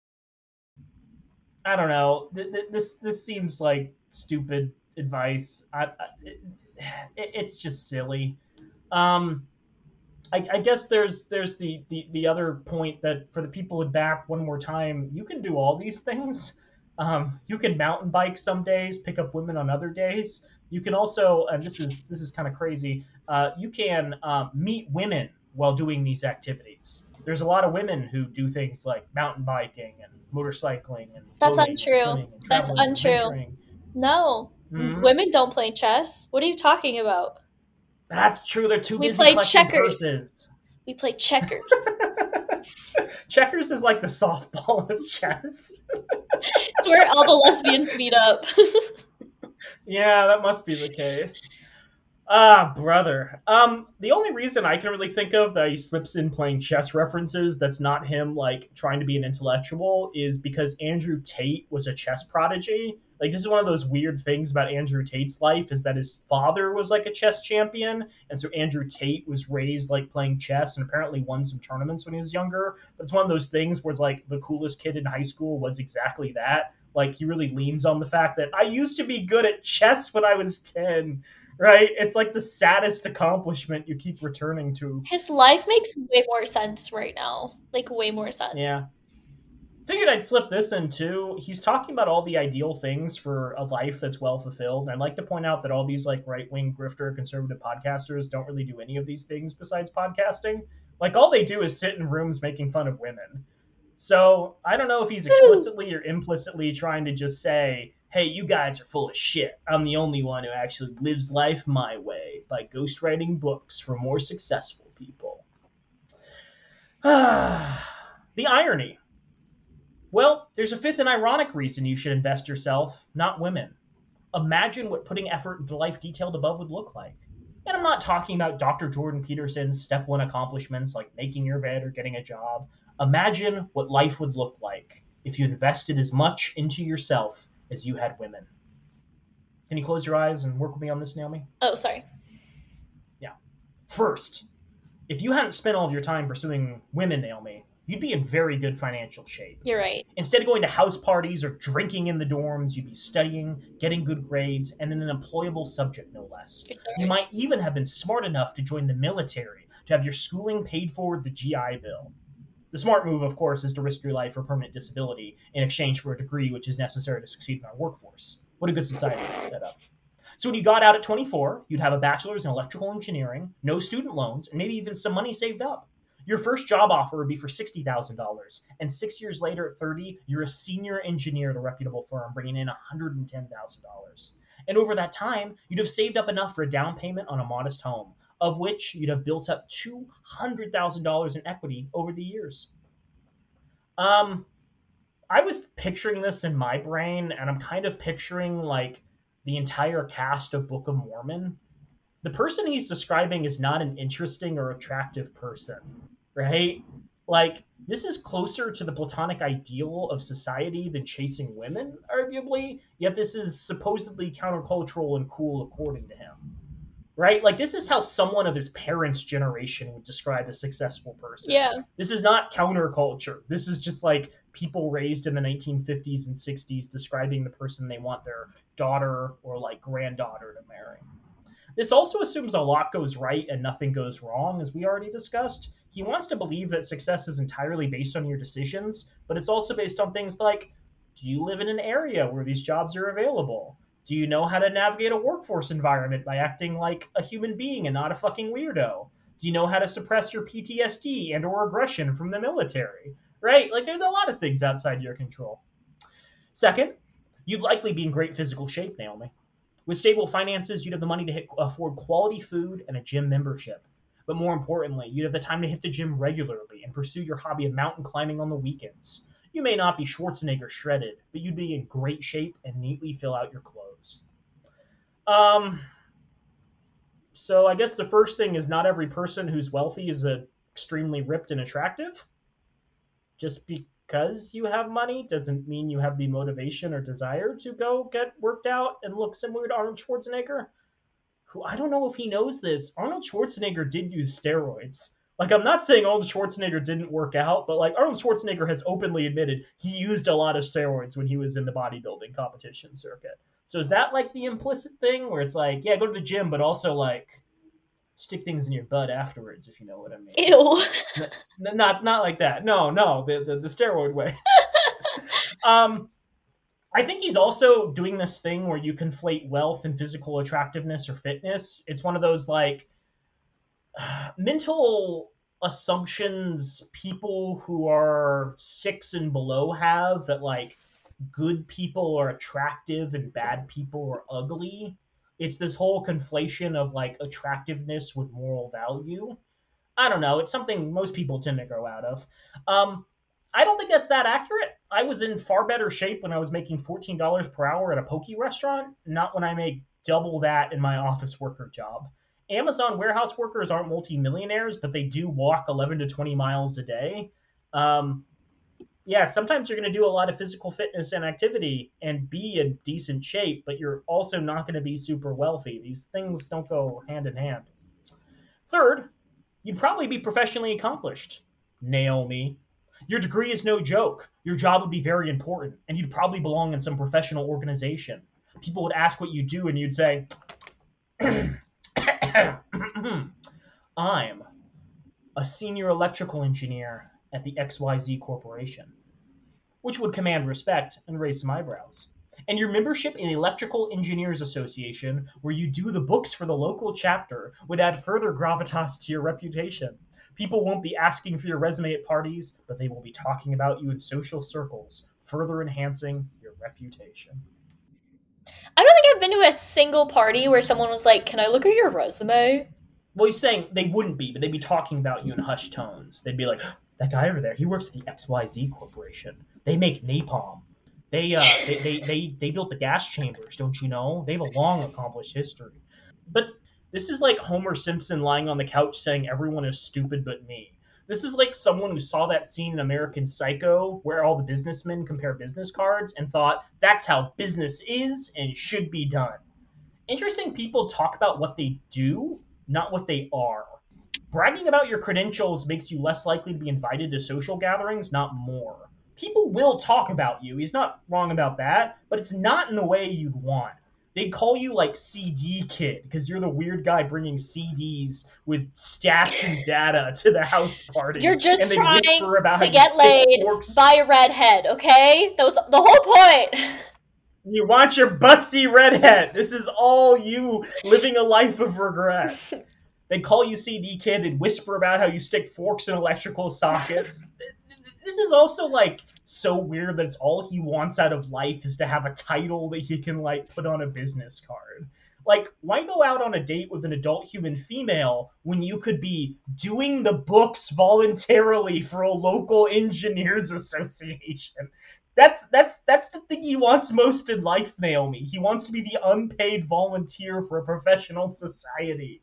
I don't know. This seems like stupid advice. It's just silly. I guess there's the other point that for the people in back, one more time, you can do all these things. You can mountain bike some days, pick up women on other days. You can also, and this is kind of crazy, you can meet women while doing these activities. There's a lot of women who do things like mountain biking and motorcycling and that's untrue. And that's untrue. No, women don't play chess. What are you talking about? That's true. They're too busy. We play checkers. Purses. We play checkers. Checkers is like the softball of chess. It's where all the lesbians meet up. Yeah, that must be the case. Brother. The only reason I can really think of that he slips in playing chess references that's not him, like, trying to be an intellectual is because Andrew Tate was a chess prodigy. Like, this is one of those weird things about Andrew Tate's life is that his father was, like, a chess champion. And so Andrew Tate was raised, like, playing chess and apparently won some tournaments when he was younger. But it's one of those things where it's like the coolest kid in high school was exactly that. Like, he really leans on the fact that I used to be good at chess when I was 10, right? It's like the saddest accomplishment you keep returning to. His life makes way more sense right now. Like, way more sense. Yeah. Figured I'd slip this in too. He's talking about all the ideal things for a life that's well fulfilled. And I'd like to point out that all these like right wing grifter conservative podcasters don't really do any of these things besides podcasting. Like all they do is sit in rooms making fun of women. So I don't know if he's explicitly or implicitly trying to just say, hey, you guys are full of shit. I'm the only one who actually lives life my way by ghostwriting books for more successful people. The irony. Well, there's a fifth and ironic reason you should invest yourself, not women. Imagine what putting effort into life detailed above would look like. And I'm not talking about Dr. Jordan Peterson's step one accomplishments like making your bed or getting a job. Imagine what life would look like if you invested as much into yourself as you had women. Can you close your eyes and work with me on this, Naomi? Oh, sorry. Yeah. First, if you hadn't spent all of your time pursuing women, Naomi, you'd be in very good financial shape. You're right. Instead of going to house parties or drinking in the dorms, you'd be studying, getting good grades, and in an employable subject, no less. You might even have been smart enough to join the military to have your schooling paid for with the GI Bill. The smart move, of course, is to risk your life for permanent disability in exchange for a degree which is necessary to succeed in our workforce. What a good society to set up. So when you got out at 24, you'd have a bachelor's in electrical engineering, no student loans, and maybe even some money saved up. Your first job offer would be for $60,000, and 6 years later at 30, you're a senior engineer at a reputable firm, bringing in $110,000. And over that time, you'd have saved up enough for a down payment on a modest home, of which you'd have built up $200,000 in equity over the years. I was picturing this in my brain, and I'm kind of picturing like the entire cast of Book of Mormon. The person he's describing is not an interesting or attractive person, right? Like, this is closer to the Platonic ideal of society than chasing women, arguably, yet this is supposedly countercultural and cool according to him, right? Like, this is how someone of his parents' generation would describe a successful person. Yeah. This is not counterculture. This is just like people raised in the 1950s and 60s describing the person they want their daughter or like granddaughter to marry. This also assumes a lot goes right and nothing goes wrong, as we already discussed. He wants to believe that success is entirely based on your decisions, but it's also based on things like, do you live in an area where these jobs are available? Do you know how to navigate a workforce environment by acting like a human being and not a fucking weirdo? Do you know how to suppress your PTSD and or aggression from the military? Right? Like, there's a lot of things outside your control. Second, you'd likely be in great physical shape, Naomi. With stable finances, you'd have the money to afford quality food and a gym membership. But more importantly, you'd have the time to hit the gym regularly and pursue your hobby of mountain climbing on the weekends. You may not be Schwarzenegger shredded, but you'd be in great shape and neatly fill out your clothes. So I guess the first thing is not every person who's wealthy is extremely ripped and attractive. Just because you have money doesn't mean you have the motivation or desire to go get worked out and look similar to Arnold Schwarzenegger, who, I don't know if he knows this, Arnold Schwarzenegger did use steroids. Like, I'm not saying Arnold Schwarzenegger didn't work out, but like Arnold Schwarzenegger has openly admitted he used a lot of steroids when he was in the bodybuilding competition circuit. So is that like the implicit thing where it's like, yeah, go to the gym, but also like stick things in your butt afterwards, if you know what I mean? Ew. Not like that. No, the steroid way. I think he's also doing this thing where you conflate wealth and physical attractiveness or fitness. It's one of those like mental assumptions people who are 6 and below have, that like good people are attractive and bad people are ugly. It's this whole conflation of like attractiveness with moral value. I don't know. It's something most people tend to grow out of. I don't think that's that accurate. I was in far better shape when I was making $14 per hour at a poke restaurant, not when I make double that in my office worker job. Amazon warehouse workers aren't multimillionaires, but they do walk 11 to 20 miles a day. Yeah, sometimes you're going to do a lot of physical fitness and activity and be in decent shape, but you're also not going to be super wealthy. These things don't go hand in hand. Third, you'd probably be professionally accomplished. Naomi, your degree is no joke. Your job would be very important, and you'd probably belong in some professional organization. People would ask what you do, and you'd say, I'm a senior electrical engineer at the XYZ Corporation. which would command respect and raise some eyebrows. And your membership in the Electrical Engineers Association, where you do the books for the local chapter, would add further gravitas to your reputation. People won't be asking for your resume at parties, but they will be talking about you in social circles, further enhancing your reputation. I don't think I've been to a single party where someone was like, "Can I look at your resume?" Well, he's saying they wouldn't be, but they'd be talking about you in hushed tones. They'd be like, that guy over there, he works at the XYZ Corporation. They make napalm. They built the gas chambers, don't you know? They have a long, accomplished history. But this is like Homer Simpson lying on the couch saying everyone is stupid but me. This is like someone who saw that scene in American Psycho where all the businessmen compare business cards and thought that's how business is and should be done. Interesting people talk about what they do, not what they are. Bragging about your credentials makes you less likely to be invited to social gatherings, not more. People will talk about you. He's not wrong about that, but it's not in the way you'd want. They'd call you like CD kid because you're the weird guy bringing CDs with stats and data to the house party. You're just trying to get laid by a redhead, okay? That was the whole point. You want your busty redhead. This is all you living a life of regret. They'd call you CD kid. They'd whisper about how you stick forks in electrical sockets. This is also, like, so weird that it's all he wants out of life is to have a title that he can, like, put on a business card. Like, why go out on a date with an adult human female when you could be doing the books voluntarily for a local engineers association? That's the thing he wants most in life, Naomi. He wants to be the unpaid volunteer for a professional society.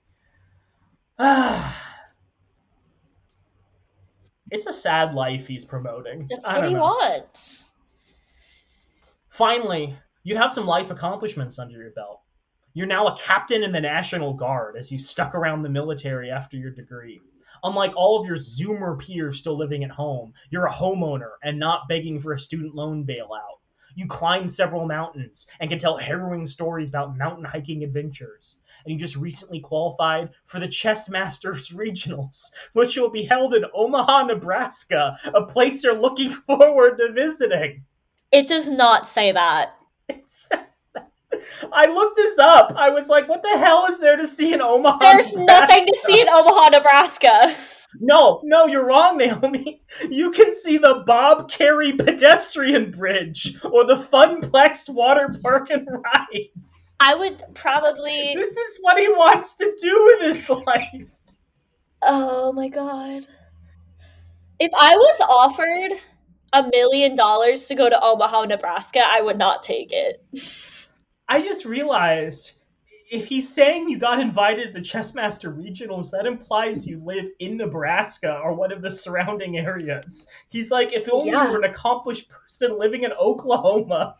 It's a sad life he's promoting. That's what he wants. Finally, you have some life accomplishments under your belt. You're now a captain in the National Guard as you stuck around the military after your degree. Unlike all of your Zoomer peers still living at home, you're a homeowner and not begging for a student loan bailout. You climb several mountains and can tell harrowing stories about mountain hiking adventures. And you just recently qualified for the Chess Masters Regionals, which will be held in Omaha, Nebraska, a place you're looking forward to visiting. It does not say that. It says that. I looked this up. I was like, what the hell is there to see in Omaha, There's Nebraska? Nothing to see in Omaha, Nebraska. No, you're wrong, Naomi. You can see the Bob Carey pedestrian bridge or the Funplex water park and rides. I would probably... This is what he wants to do with his life. Oh my god. If I was offered $1 million to go to Omaha, Nebraska, I would not take it. I just realized... if he's saying you got invited to the Chessmaster Regionals, that implies you live in Nebraska or one of the surrounding areas. He's like, if only you were an accomplished person living in Oklahoma.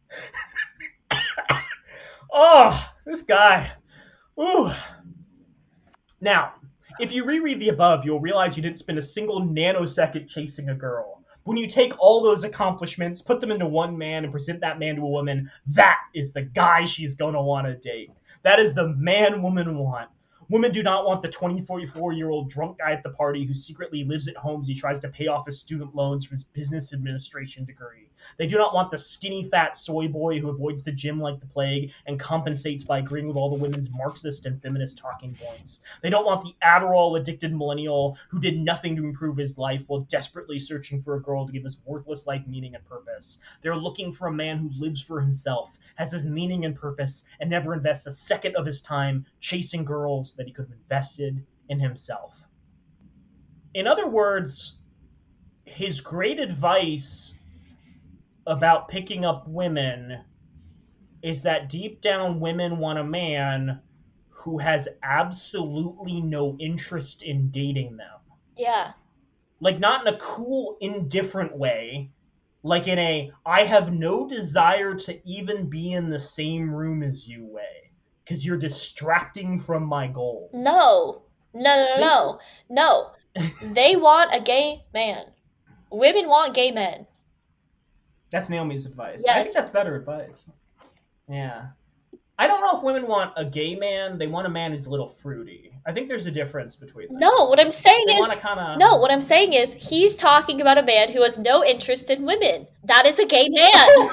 Oh, this guy. Ooh. Now, if you reread the above, you'll realize you didn't spend a single nanosecond chasing a girl. When you take all those accomplishments, put them into one man, and present that man to a woman, that is the guy she's going to want to date. That is the man women want. Women do not want the 24-year-old drunk guy at the party who secretly lives at home as he tries to pay off his student loans for his business administration degree. They do not want the skinny, fat soy boy who avoids the gym like the plague and compensates by agreeing with all the women's Marxist and feminist talking points. They don't want the Adderall-addicted millennial who did nothing to improve his life while desperately searching for a girl to give his worthless life meaning and purpose. They're looking for a man who lives for himself, has his meaning and purpose, and never invests a second of his time chasing girls that he could have invested in himself. In other words, his great advice about picking up women is that deep down women want a man who has absolutely no interest in dating them. Yeah. Like, not in a cool, indifferent way. Like in a, I have no desire to even be in the same room as you way. Because you're distracting from my goals. No. They want a gay man. Women want gay men. That's Naomi's advice. Yes. I think that's better advice. Yeah. I don't know if women want a gay man. They want a man who's a little fruity. I think there's a difference between them. No, what I'm saying They is want to kind of. no, what I'm saying is he's talking about a man who has no interest in women. That is a gay man.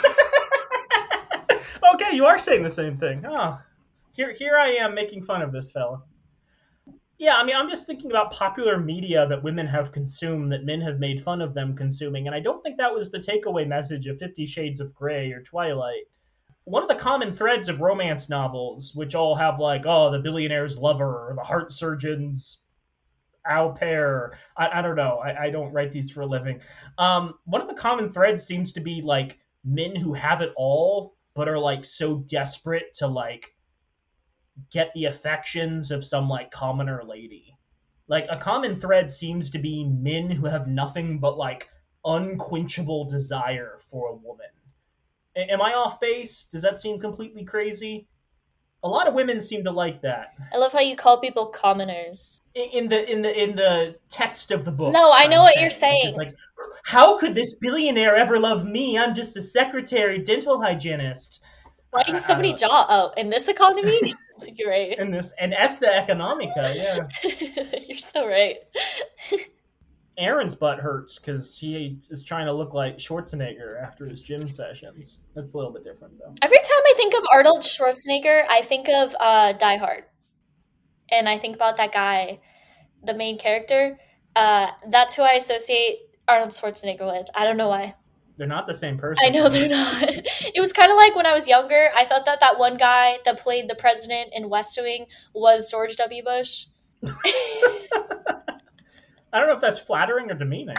Okay, you are saying the same thing. Oh, here I am making fun of this fella. Yeah, I mean, I'm just thinking about popular media that women have consumed that men have made fun of them consuming, and I don't think that was the takeaway message of 50 Shades of Grey or Twilight. One of the common threads of romance novels, which all have like, oh, the billionaire's lover, or the heart surgeon's au pair. I don't know. I don't write these for a living. One of the common threads seems to be like men who have it all, but are like so desperate to like get the affections of some like commoner lady. Like a common thread seems to be men who have nothing but like unquenchable desire for a woman. Am I off base? Does that seem completely crazy? A lot of women seem to like that. I love how you call people commoners. In the text of the book. No, I know what you're saying. It's like, how could this billionaire ever love me? I'm just a secretary, dental hygienist. Why do you have so many jobs? Oh, in this economy? That's great. In this, and Esta Economica, yeah. You're so right. Aaron's butt hurts because he is trying to look like Schwarzenegger after his gym sessions. That's a little bit different, though. Every time I think of Arnold Schwarzenegger, I think of Die Hard. And I think about that guy, the main character. That's who I associate Arnold Schwarzenegger with. I don't know why. They're not the same person. I know they're not. It was kind of like when I was younger, I thought that one guy that played the president in West Wing was George W. Bush. I don't know if that's flattering or demeaning.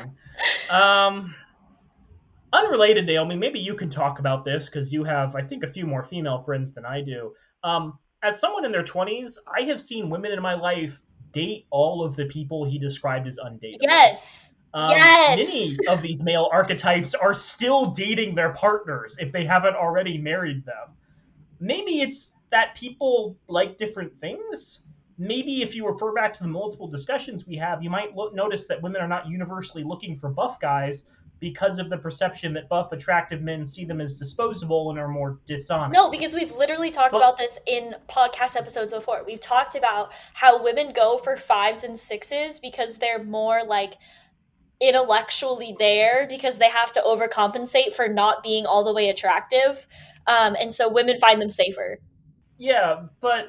Unrelated, Naomi, maybe you can talk about this because you have, I think, a few more female friends than I do. As someone in their 20s, I have seen women in my life date all of the people he described as undateable. Yes. Yes. Many of these male archetypes are still dating their partners if they haven't already married them. Maybe it's that people like different things. Maybe if you refer back to the multiple discussions we have, you might notice that women are not universally looking for buff guys because of the perception that buff, attractive men see them as disposable and are more dishonest. No, because we've literally talked about this in podcast episodes before. We've talked about how women go for 5s and 6s because they're more like intellectually there because they have to overcompensate for not being all the way attractive. And so women find them safer. Yeah, but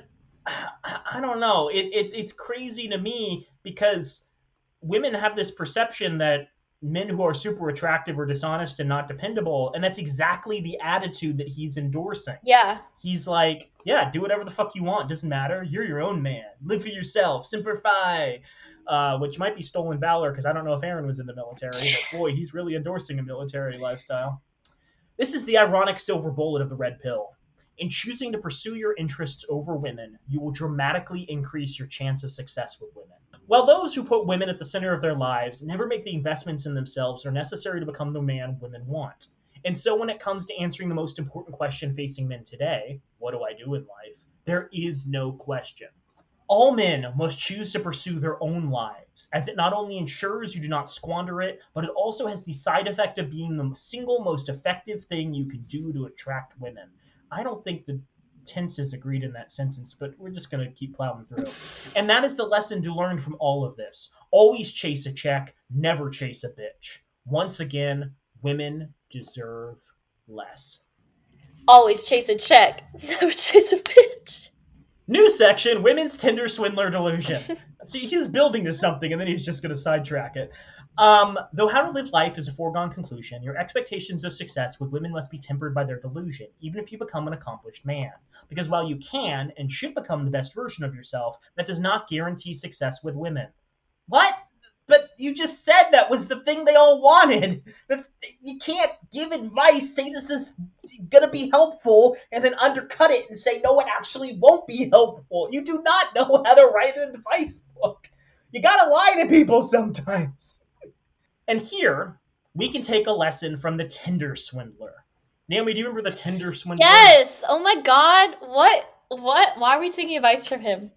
I don't know. It's crazy to me because women have this perception that men who are super attractive are dishonest and not dependable, and that's exactly the attitude that he's endorsing. Yeah. He's like, yeah, do whatever the fuck you want. Doesn't matter. You're your own man. Live for yourself. Semper Fi. Which might be stolen valor because I don't know if Aaron was in the military, but boy, he's really endorsing a military lifestyle. This is the ironic silver bullet of the red pill. In choosing to pursue your interests over women, you will dramatically increase your chance of success with women. While those who put women at the center of their lives never make the investments in themselves that are necessary to become the man women want. And so when it comes to answering the most important question facing men today, what do I do in life? There is no question. All men must choose to pursue their own lives, as it not only ensures you do not squander it, but it also has the side effect of being the single most effective thing you can do to attract women. I don't think the tenses agreed in that sentence, but we're just going to keep plowing through. And that is the lesson to learn from all of this. Always chase a check, never chase a bitch. Once again, women deserve less. Always chase a check, never chase a bitch. New section, women's Tinder swindler delusion. See, he's building to something, and then he's just going to sidetrack it. Though how to live life is a foregone conclusion, your expectations of success with women must be tempered by their delusion, even if you become an accomplished man. Because while you can and should become the best version of yourself, that does not guarantee success with women. What? But you just said that was the thing they all wanted. You can't give advice, say this is going to be helpful, and then undercut it and say, no, it actually won't be helpful. You do not know how to write an advice book. You got to lie to people sometimes. And here, we can take a lesson from the Tinder swindler. Naomi, do you remember the Tinder swindler? Yes! Oh my god! What? Why are we taking advice from him?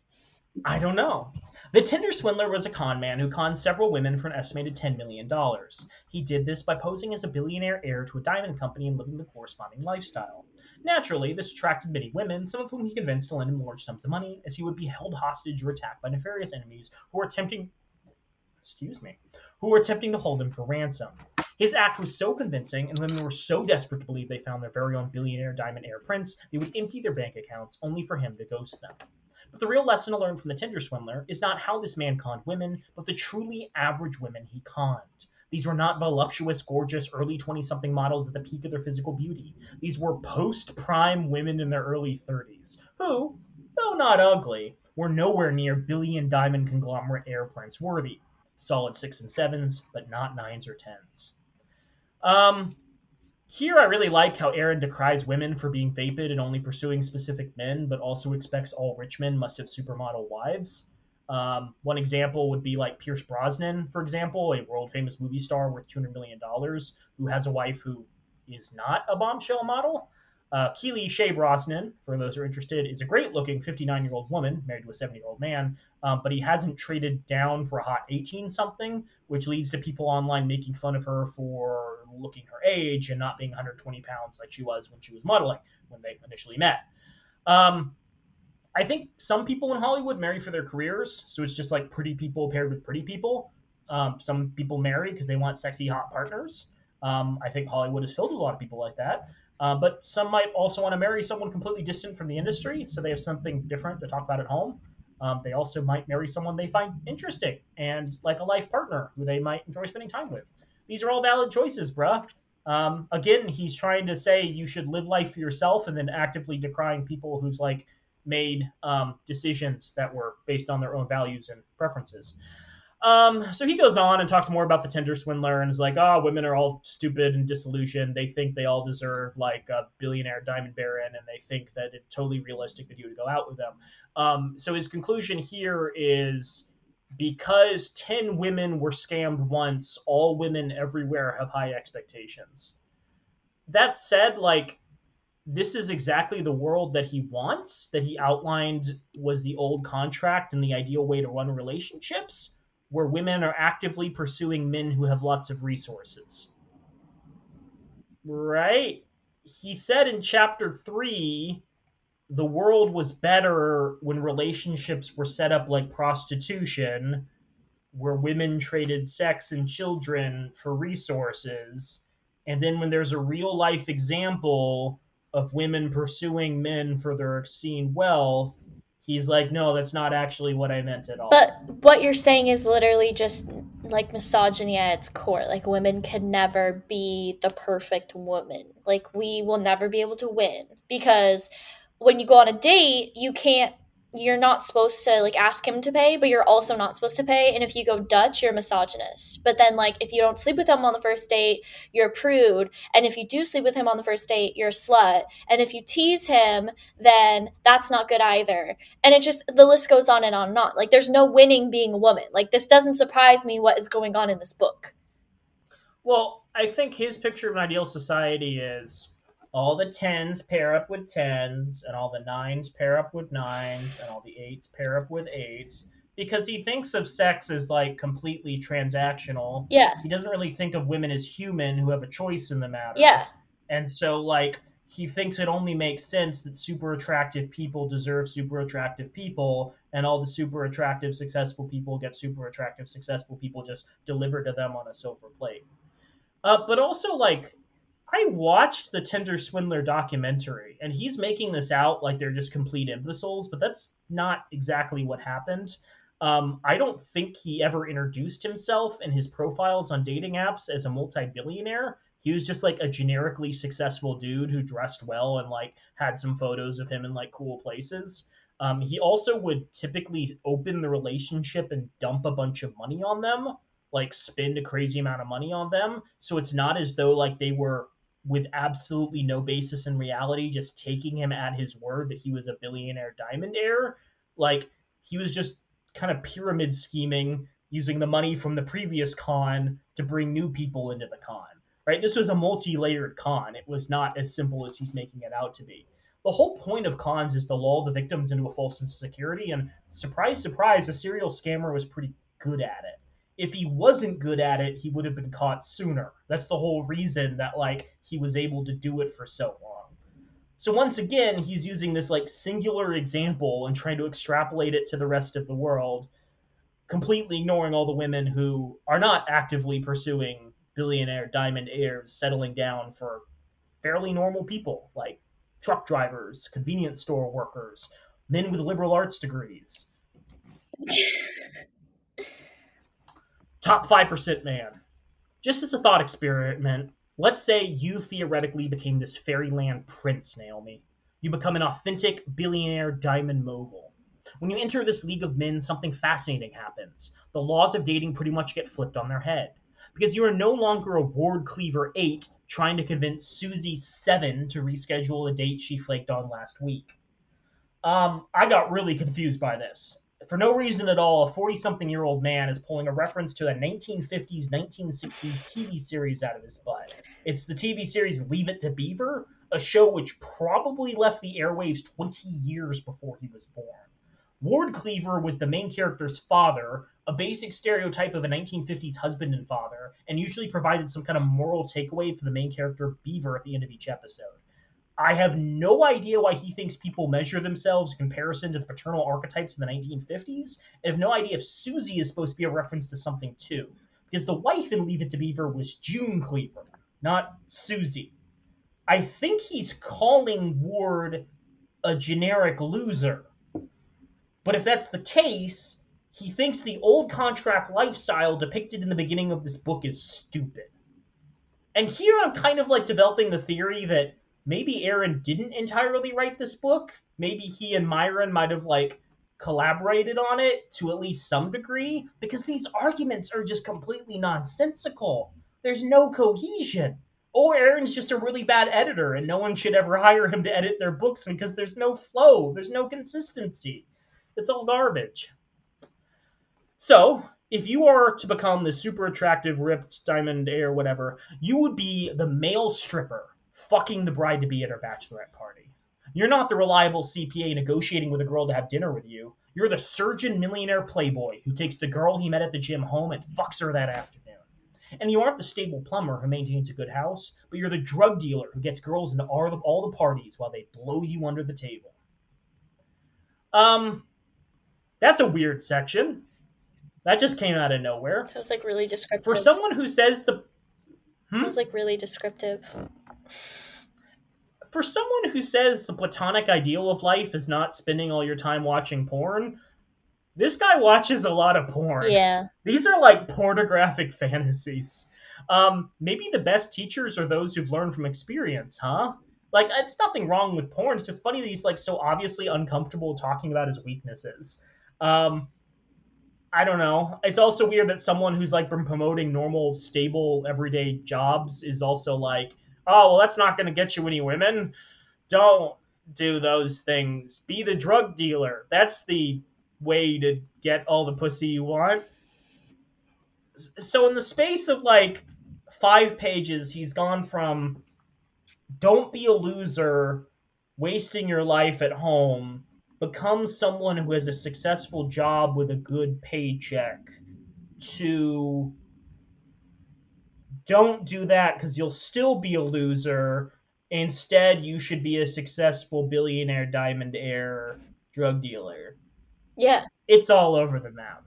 I don't know. The Tinder swindler was a con man who conned several women for an estimated $10 million. He did this by posing as a billionaire heir to a diamond company and living the corresponding lifestyle. Naturally, this attracted many women, some of whom he convinced to lend him large sums of money, as he would be held hostage or attacked by nefarious enemies who were attempting to hold him for ransom. His act was so convincing, and women were so desperate to believe they found their very own billionaire diamond heir prince, they would empty their bank accounts only for him to ghost them. But the real lesson to learn from the Tinder swindler is not how this man conned women, but the truly average women he conned. These were not voluptuous, gorgeous, early 20-something models at the peak of their physical beauty. These were post-prime women in their early 30s, who, though not ugly, were nowhere near billion diamond conglomerate heir prince worthy. Solid 6 and 7s, but not 9s or 10s. Here I really like how Aaron decries women for being vapid and only pursuing specific men, but also expects all rich men must have supermodel wives. One example would be like Pierce Brosnan, for example, a world-famous movie star worth $200 million, who has a wife who is not a bombshell model. Keely Shea Brosnan, for those who are interested, is a great-looking 59-year-old woman married to a 70-year-old man, but he hasn't traded down for a hot 18-something, which leads to people online making fun of her for looking her age and not being 120 pounds like she was when she was modeling when they initially met. I think some people in Hollywood marry for their careers, so it's just like pretty people paired with pretty people. Some people marry because they want sexy, hot partners. I think Hollywood is filled with a lot of people like that. But some might also want to marry someone completely distant from the industry, so they have something different to talk about at home. They also might marry someone they find interesting and like a life partner who they might enjoy spending time with. These are all valid choices, bruh. Again, he's trying to say you should live life for yourself and then actively decrying people who's like made decisions that were based on their own values and preferences. So he goes on and talks more about the Tinder swindler and is like, women are all stupid and disillusioned. They think they all deserve like a billionaire diamond baron, and they think that it's totally realistic that he would go out with them. So his conclusion here is because 10 women were scammed once, all women everywhere have high expectations. That said, like, this is exactly the world that he wants, that he outlined was the old contract and the ideal way to run relationships, where women are actively pursuing men who have lots of resources. Right? He said in chapter 3, the world was better when relationships were set up like prostitution, where women traded sex and children for resources. And then when there's a real life example of women pursuing men for their obscene wealth, he's like, no, that's not actually what I meant at all. But what you're saying is literally just like misogyny at its core. Like, women can never be the perfect woman. Like, we will never be able to win because when you go on a date, you're not supposed to like ask him to pay, but you're also not supposed to pay. And if you go Dutch, you're a misogynist. But then like if you don't sleep with him on the first date, you're a prude. And if you do sleep with him on the first date, you're a slut. And if you tease him, then that's not good either. And it just, the list goes on and on and on. Like, there's no winning being a woman. Like, this doesn't surprise me what is going on in this book. Well, I think his picture of an ideal society is all the 10s pair up with 10s, and all the 9s pair up with 9s, and all the 8s pair up with 8s, because he thinks of sex as, like, completely transactional. Yeah. He doesn't really think of women as human who have a choice in the matter. Yeah. And so, like, he thinks it only makes sense that super attractive people deserve super attractive people, and all the super attractive, successful people get super attractive, successful people just delivered to them on a silver plate. But also, like, I watched the Tinder Swindler documentary, and he's making this out like they're just complete imbeciles, but that's not exactly what happened. I don't think he ever introduced himself in his profiles on dating apps as a multi-billionaire. He was just like a generically successful dude who dressed well and like had some photos of him in like cool places. He also would typically open the relationship and dump a bunch of money on them, like spend a crazy amount of money on them. So it's not as though like they were with absolutely no basis in reality, just taking him at his word that he was a billionaire diamond heir. Like, he was just kind of pyramid scheming, using the money from the previous con to bring new people into the con, right? This was a multi-layered con. It was not as simple as he's making it out to be. The whole point of cons is to lull the victims into a false sense of security, and surprise, surprise, a serial scammer was pretty good at it. If he wasn't good at it, he would have been caught sooner. That's the whole reason that, like, he was able to do it for so long. So once again, he's using this like singular example and trying to extrapolate it to the rest of the world, completely ignoring all the women who are not actively pursuing billionaire diamond heirs settling down for fairly normal people like truck drivers, convenience store workers, men with liberal arts degrees. Top 5% man. Just as a thought experiment, let's say you theoretically became this fairyland prince, Naomi. You become an authentic billionaire diamond mogul. When you enter this league of men, something fascinating happens. The laws of dating pretty much get flipped on their head. Because you are no longer a Ward Cleaver 8 trying to convince Susie 7 to reschedule a date she flaked on last week. I got really confused by this. For no reason at all, a 40-something-year-old man is pulling a reference to a 1950s, 1960s TV series out of his butt. It's the TV series Leave It to Beaver, a show which probably left the airwaves 20 years before he was born. Ward Cleaver was the main character's father, a basic stereotype of a 1950s husband and father, and usually provided some kind of moral takeaway for the main character Beaver at the end of each episode. I have no idea why he thinks people measure themselves in comparison to the paternal archetypes in the 1950s. I have no idea if Susie is supposed to be a reference to something too. Because the wife in Leave It to Beaver was June Cleaver, not Susie. I think he's calling Ward a generic loser. But if that's the case, he thinks the old contract lifestyle depicted in the beginning of this book is stupid. And here I'm kind of like developing the theory that maybe Aaron didn't entirely write this book. Maybe he and Myron might have like collaborated on it to at least some degree, because these arguments are just completely nonsensical. There's no cohesion. Or Aaron's just a really bad editor and no one should ever hire him to edit their books because there's no flow, there's no consistency. It's all garbage. So, if you are to become the super attractive, ripped diamond heir, whatever, you would be the male stripper fucking the bride-to-be at her bachelorette party. You're not the reliable CPA negotiating with a girl to have dinner with you. You're the surgeon millionaire playboy who takes the girl he met at the gym home and fucks her that afternoon. And you aren't the stable plumber who maintains a good house, but you're the drug dealer who gets girls into all the parties while they blow you under the table. That's a weird section. That just came out of nowhere. That was like really descriptive. For someone who says the... That was like really descriptive. For someone who says the platonic ideal of life is not spending all your time watching porn, this guy watches a lot of porn. Yeah. These are like pornographic fantasies. Maybe the best teachers are those who've learned from experience, huh? Like, it's nothing wrong with porn. It's just funny that he's like so obviously uncomfortable talking about his weaknesses. I don't know. It's also weird that someone who's like been promoting normal, stable, everyday jobs is also like, oh, well, that's not going to get you any women. Don't do those things. Be the drug dealer. That's the way to get all the pussy you want. So in the space of like 5 pages, he's gone from don't be a loser, wasting your life at home, become someone who has a successful job with a good paycheck, to don't do that because you'll still be a loser. Instead, you should be a successful billionaire diamond heir drug dealer. Yeah. It's all over the map.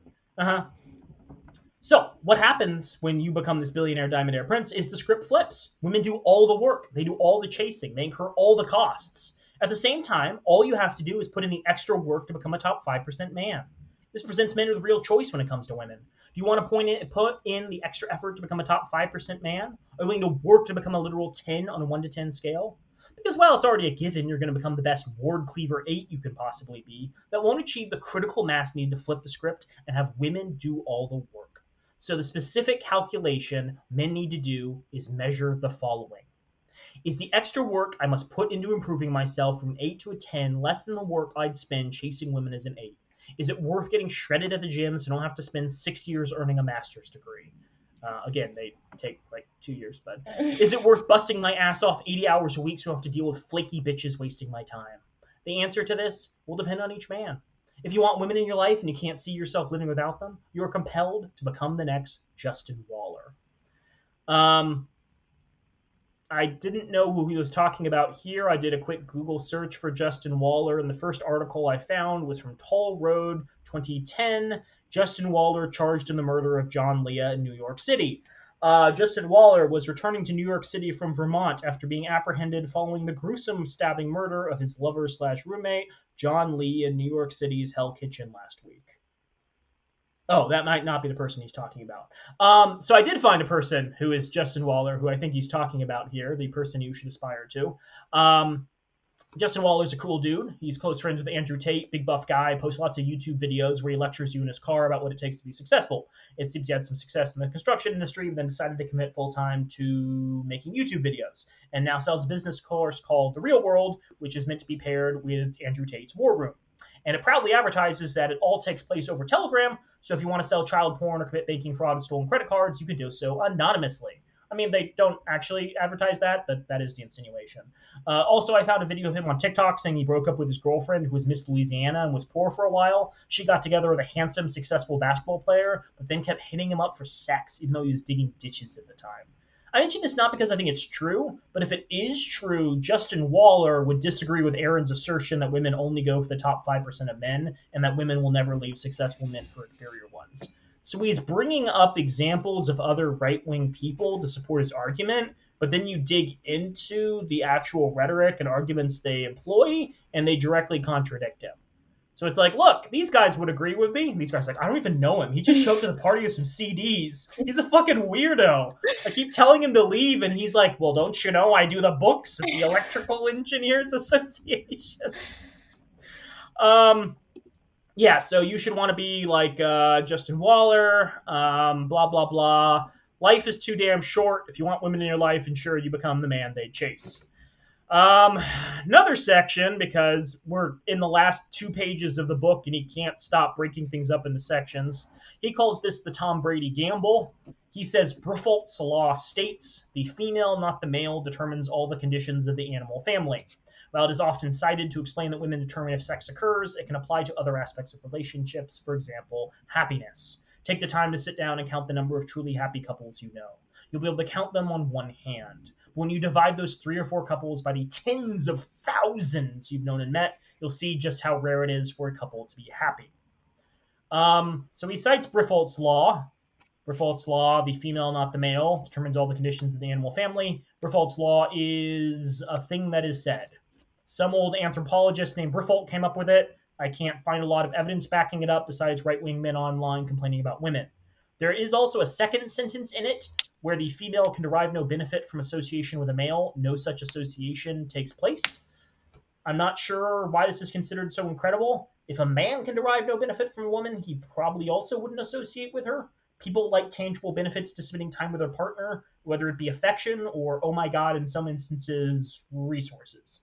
So, what happens when you become this billionaire diamond heir prince is the script flips. Women do all the work. They do all the chasing. They incur all the costs. At the same time, all you have to do is put in the extra work to become a top 5% man. This presents men with real choice when it comes to women. Do you want to put in the extra effort to become a top 5% man? Are you willing to work to become a literal 10 on a 1 to 10 scale? Because while it's already a given you're going to become the best Ward Cleaver 8 you can possibly be, that won't achieve the critical mass needed to flip the script and have women do all the work. So the specific calculation men need to do is measure the following. Is the extra work I must put into improving myself from an 8 to a 10 less than the work I'd spend chasing women as an 8? Is it worth getting shredded at the gym so I don't have to spend 6 years earning a master's degree? Again, they take like 2 years, but is it worth busting my ass off 80 hours a week so I have to deal with flaky bitches wasting my time? The answer to this will depend on each man. If you want women in your life and you can't see yourself living without them, you are compelled to become the next Justin Waller. I didn't know who he was talking about here. I did a quick Google search for Justin Waller, and the first article I found was from Toll Road 2010. Justin Waller charged in the murder of John Leah in New York City. Justin Waller was returning to New York City from Vermont after being apprehended following the gruesome stabbing murder of his lover/roommate, John Lee, in New York City's Hell Kitchen last week. Oh, that might not be the person he's talking about. So I did find a person who is Justin Waller, who I think he's talking about here, the person you should aspire to. Justin Waller's a cool dude. He's close friends with Andrew Tate, big buff guy, posts lots of YouTube videos where he lectures you in his car about what it takes to be successful. It seems he had some success in the construction industry, but then decided to commit full-time to making YouTube videos, and now sells a business course called The Real World, which is meant to be paired with Andrew Tate's War Room. And it proudly advertises that it all takes place over Telegram, so if you want to sell child porn or commit banking fraud and stolen credit cards, you can do so anonymously. I mean, they don't actually advertise that, but that is the insinuation. Also, I found a video of him on TikTok saying he broke up with his girlfriend, who was Miss Louisiana and was poor for a while. She got together with a handsome, successful basketball player, but then kept hitting him up for sex, even though he was digging ditches at the time. I mention this not because I think it's true, but if it is true, Justin Waller would disagree with Aaron's assertion that women only go for the top 5% of men and that women will never leave successful men for inferior ones. So he's bringing up examples of other right-wing people to support his argument, but then you dig into the actual rhetoric and arguments they employ, and they directly contradict him. So it's like, look, these guys would agree with me. These guys are like, I don't even know him. He just showed up to the party with some CDs. He's a fucking weirdo. I keep telling him to leave, and he's like, well, don't you know I do the books at the Electrical Engineers Association? Yeah, so you should want to be like Justin Waller, blah, blah, blah. Life is too damn short. If you want women in your life, ensure you become the man they chase. Another section, because we're in the last 2 pages of the book and he can't stop breaking things up into sections. He calls this the Tom Brady gamble. He says Briffault's law states the female, not the male, determines all the conditions of the animal family. While it is often cited to explain that women determine if sex occurs, it can apply to other aspects of relationships, for example, happiness. Take the time to sit down and count the number of truly happy couples you know. You'll be able to count them on one hand. When you divide those 3 or 4 couples by the tens of thousands you've known and met, you'll see just how rare it is for a couple to be happy. So he cites Briffault's law. Briffault's law, the female, not the male, determines all the conditions of the animal family. Briffault's law is a thing that is said. Some old anthropologist named Briffault came up with it. I can't find a lot of evidence backing it up besides right-wing men online complaining about women. There is also a second sentence in it where the female can derive no benefit from association with a male. No such association takes place. I'm not sure why this is considered so incredible. If a man can derive no benefit from a woman, he probably also wouldn't associate with her. People like tangible benefits to spending time with their partner, whether it be affection or, oh my god, in some instances, resources.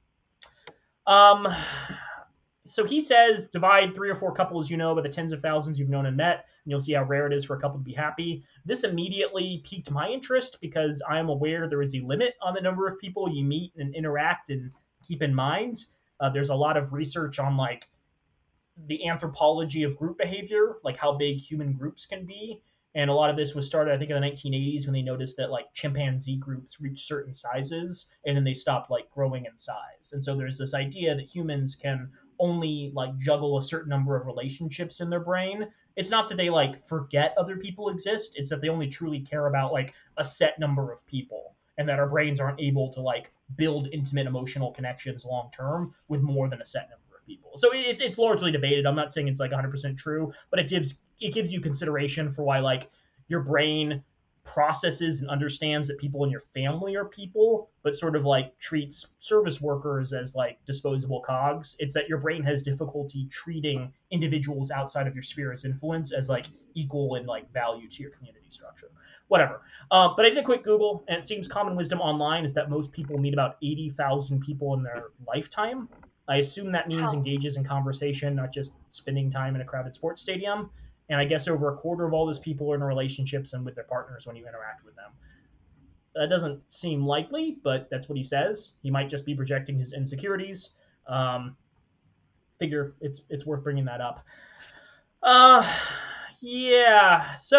So he says divide 3 or 4 couples you know by the tens of thousands you've known and met, and you'll see how rare it is for a couple to be happy. This immediately piqued my interest because I am aware there is a limit on the number of people you meet and interact and keep in mind. There's a lot of research on like the anthropology of group behavior, like how big human groups can be. And a lot of this was started, I think, in the 1980s when they noticed that like chimpanzee groups reached certain sizes and then they stopped like growing in size. And so there's this idea that humans can only like juggle a certain number of relationships in their brain. It's not that they like forget other people exist. It's that they only truly care about like a set number of people and that our brains aren't able to like build intimate emotional connections long term with more than a set number of people. So it's largely debated. I'm not saying it's like 100% true, but it gives you consideration for why like your brain processes and understands that people in your family are people, but sort of like treats service workers as like disposable cogs. It's that your brain has difficulty treating individuals outside of your sphere of influence as like equal in like value to your community structure. Whatever. But I did a quick Google, and it seems common wisdom online is that most people meet about 80,000 people in their lifetime. I assume that means engages in conversation, not just spending time in a crowded sports stadium. And I guess over a quarter of all those people are in relationships and with their partners when you interact with them. That doesn't seem likely, but that's what he says. He might just be projecting his insecurities. Figure it's worth bringing that up. Yeah. So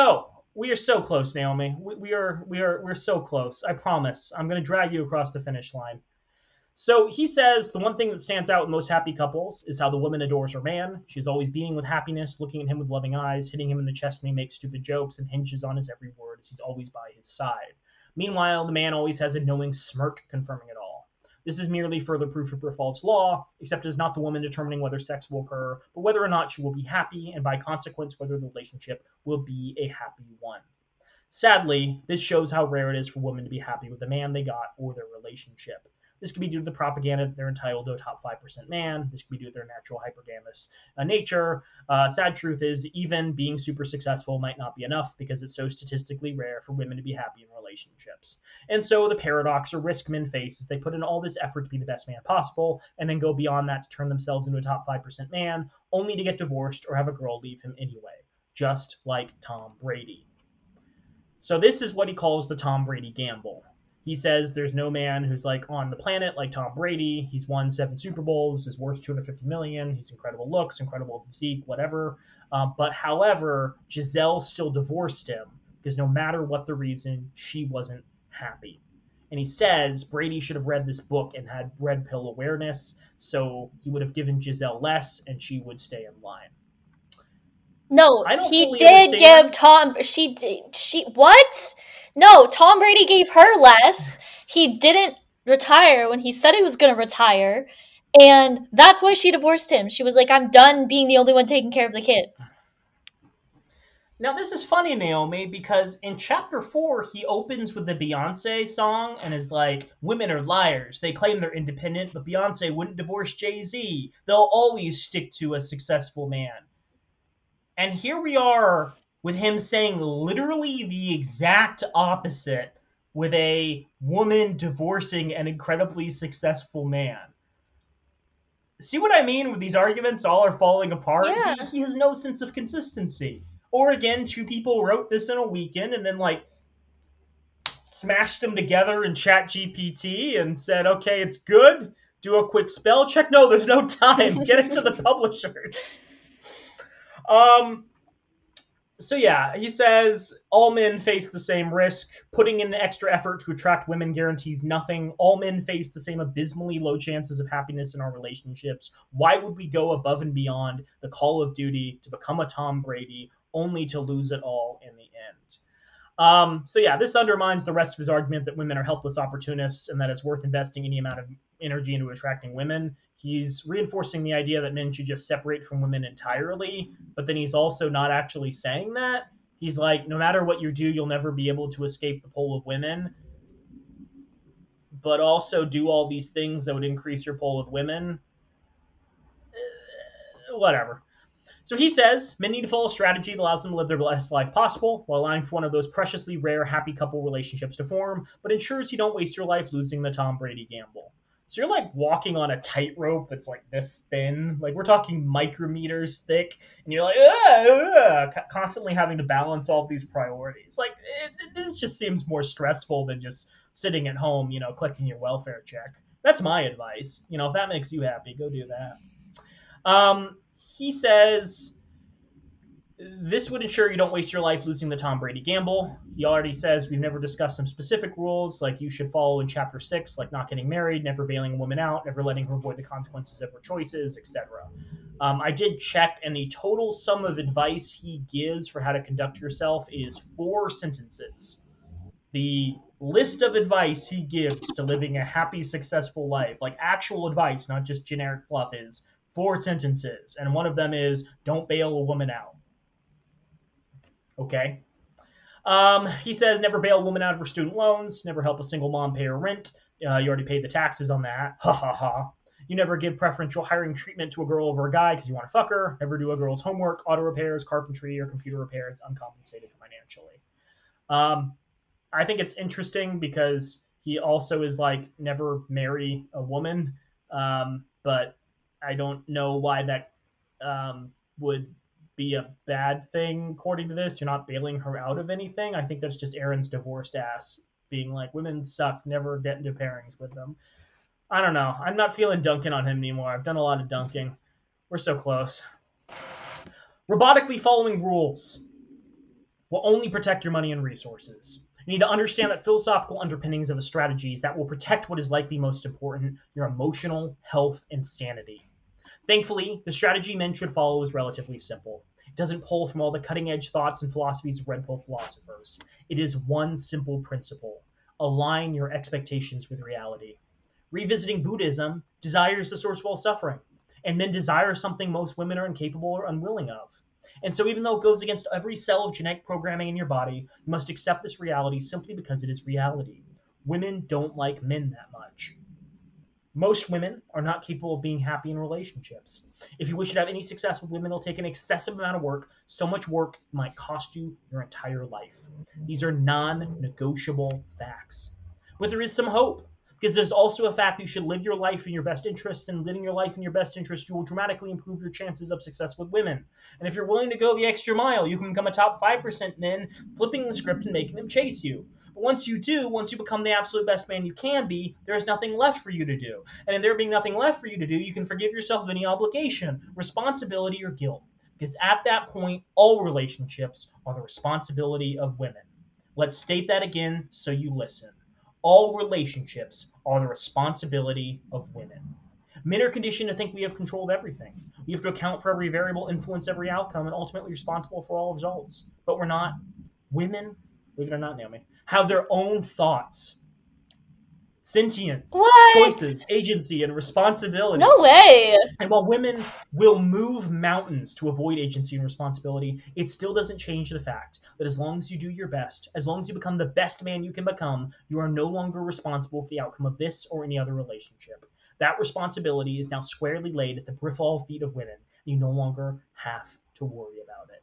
We are so close, Naomi. We're so close. I promise. I'm going to drag you across the finish line. So he says the one thing that stands out in most happy couples is how the woman adores her man. She's always beaming with happiness, looking at him with loving eyes, hitting him in the chest when he makes stupid jokes, and hinges on his every word as he's always by his side. Meanwhile, the man always has a knowing smirk confirming it all. This is merely further proof of Briffault's law, except it is not the woman determining whether sex will occur, but whether or not she will be happy, and by consequence, whether the relationship will be a happy one. Sadly, this shows how rare it is for women to be happy with the man they got or their relationship. This could be due to the propaganda that they're entitled to a top 5% man. This could be due to their natural hypergamous nature. Sad truth is, even being super successful might not be enough because it's so statistically rare for women to be happy in relationships. And so the paradox or risk men face is they put in all this effort to be the best man possible and then go beyond that to turn themselves into a top 5% man, only to get divorced or have a girl leave him anyway, just like Tom Brady. So this is what he calls the Tom Brady gamble. He says there's no man who's like on the planet like Tom Brady. He's won 7 Super Bowls, is worth $250 million. He's incredible looks, incredible physique, whatever. But however, Gisele still divorced him because no matter what the reason, she wasn't happy. And he says Brady should have read this book and had red pill awareness, so he would have given Gisele less and she would stay in line. No, he did give Tom. She what? No, Tom Brady gave her less. He didn't retire when he said he was going to retire, and that's why she divorced him. She was like, "I'm done being the only one taking care of the kids." Now, this is funny, Naomi, because in chapter 4, he opens with the Beyonce song and is like, women are liars. They claim they're independent, but Beyonce wouldn't divorce Jay-Z. They'll always stick to a successful man. And here we are with him saying literally the exact opposite with a woman divorcing an incredibly successful man. See what I mean with these arguments all are falling apart? Yeah. He has no sense of consistency. Or again, 2 people wrote this in a weekend and then like smashed them together in ChatGPT and said, okay, it's good. Do a quick spell check. No, there's no time. Get it to the publishers. So yeah, he says all men face the same risk. Putting in the extra effort to attract women guarantees nothing. All men face the same abysmally low chances of happiness in our relationships. Why would we go above and beyond the call of duty to become a Tom Brady only to lose it all in the end? So yeah, this undermines the rest of his argument that women are helpless opportunists and that it's worth investing any amount of energy into attracting women. He's reinforcing the idea that men should just separate from women entirely, but then he's also not actually saying that. He's like, no matter what you do, you'll never be able to escape the pull of women, but also do all these things that would increase your pull of women. Whatever. So he says men need to follow a strategy that allows them to live their best life possible while allowing for one of those preciously rare happy couple relationships to form, but ensures you don't waste your life losing the Tom Brady gamble. So you're like walking on a tightrope that's like this thin, like we're talking micrometers thick, and you're like constantly having to balance all of these priorities. Like this just seems more stressful than just sitting at home, collecting your welfare check. That's my advice. If that makes you happy, go do that. He says this would ensure you don't waste your life losing the Tom Brady gamble. He already says we've never discussed some specific rules like you should follow in chapter 6, like not getting married, never bailing a woman out, never letting her avoid the consequences of her choices, etc. I did check, and the total sum of advice he gives for how to conduct yourself is 4 sentences. The list of advice he gives to living a happy, successful life, like actual advice, not just generic fluff, is 4 sentences, and one of them is don't bail a woman out. Okay. He says never bail a woman out of her student loans, never help a single mom pay her rent. You already paid the taxes on that. Ha ha ha. You never give preferential hiring treatment to a girl over a guy because you want to fuck her. Never do a girl's homework, auto repairs, carpentry, or computer repairs uncompensated financially. I think it's interesting because he also is like never marry a woman, but I don't know why that would be a bad thing according to this. You're not bailing her out of anything. I think that's just Aaron's divorced ass being like, women suck, never get into pairings with them. I don't know. I'm not feeling dunking on him anymore. I've done a lot of dunking. We're so close. Robotically following rules. will only protect your money and resources. You need to understand that philosophical underpinnings of the strategies that will protect what is likely most important, your emotional health and sanity. Thankfully, the strategy men should follow is relatively simple. It doesn't pull from all the cutting-edge thoughts and philosophies of red pill philosophers. It is one simple principle: align your expectations with reality. Revisiting Buddhism, desire is the source of all suffering, and men desire something most women are incapable or unwilling of. And so even though it goes against every cell of genetic programming in your body, you must accept this reality simply because it is reality. Women don't like men that much. Most women are not capable of being happy in relationships. If you wish to have any success with women, it'll take an excessive amount of work. So much work it might cost you your entire life. These are non-negotiable facts. But there is some hope, because there's also a fact that you should live your life in your best interest, and living your life in your best interest, you will dramatically improve your chances of success with women. And if you're willing to go the extra mile, you can become a top 5% men, flipping the script and making them chase you. But once you become the absolute best man you can be, there is nothing left for you to do. And in there being nothing left for you to do, you can forgive yourself of any obligation, responsibility, or guilt. Because at that point, all relationships are the responsibility of women. Let's state that again so you listen. All relationships are the responsibility of women. Men are conditioned to think we have control of everything. We have to account for every variable, influence every outcome, and ultimately responsible for all results. But we're not. Women, believe it or not, Naomi, have their own thoughts, sentience, choices, agency, and responsibility. No way. And while women will move mountains to avoid agency and responsibility, it still doesn't change the fact that as long as you do your best, as long as you become the best man you can become, you are no longer responsible for the outcome of this or any other relationship. That responsibility is now squarely laid at the brittle feet of women. You no longer have to worry about it.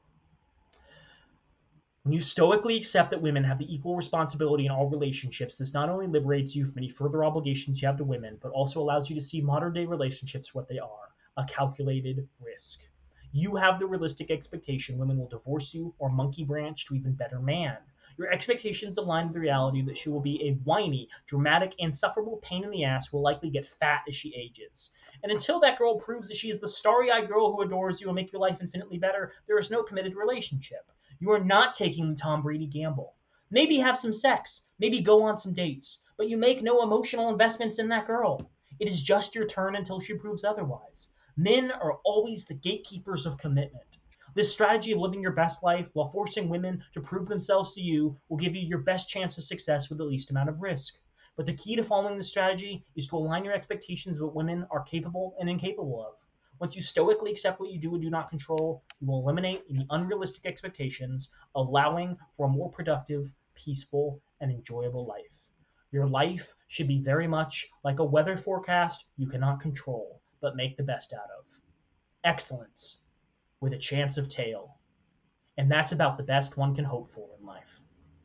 When you stoically accept that women have the equal responsibility in all relationships, this not only liberates you from any further obligations you have to women, but also allows you to see modern-day relationships for what they are: a calculated risk. You have the realistic expectation women will divorce you or monkey branch to even better man. Your expectations align with the reality that she will be a whiny, dramatic, insufferable pain in the ass who will likely get fat as she ages. And until that girl proves that she is the starry-eyed girl who adores you and make your life infinitely better, there is no committed relationship. You are not taking the Tom Brady gamble. Maybe have some sex, maybe go on some dates, but you make no emotional investments in that girl. It is just your turn until she proves otherwise. Men are always the gatekeepers of commitment. This strategy of living your best life while forcing women to prove themselves to you will give you your best chance of success with the least amount of risk. But the key to following this strategy is to align your expectations with what women are capable and incapable of. Once you stoically accept what you do and do not control, you will eliminate any unrealistic expectations, allowing for a more productive, peaceful, and enjoyable life. Your life should be very much like a weather forecast you cannot control, but make the best out of. Excellence, with a chance of tail. And that's about the best one can hope for in life.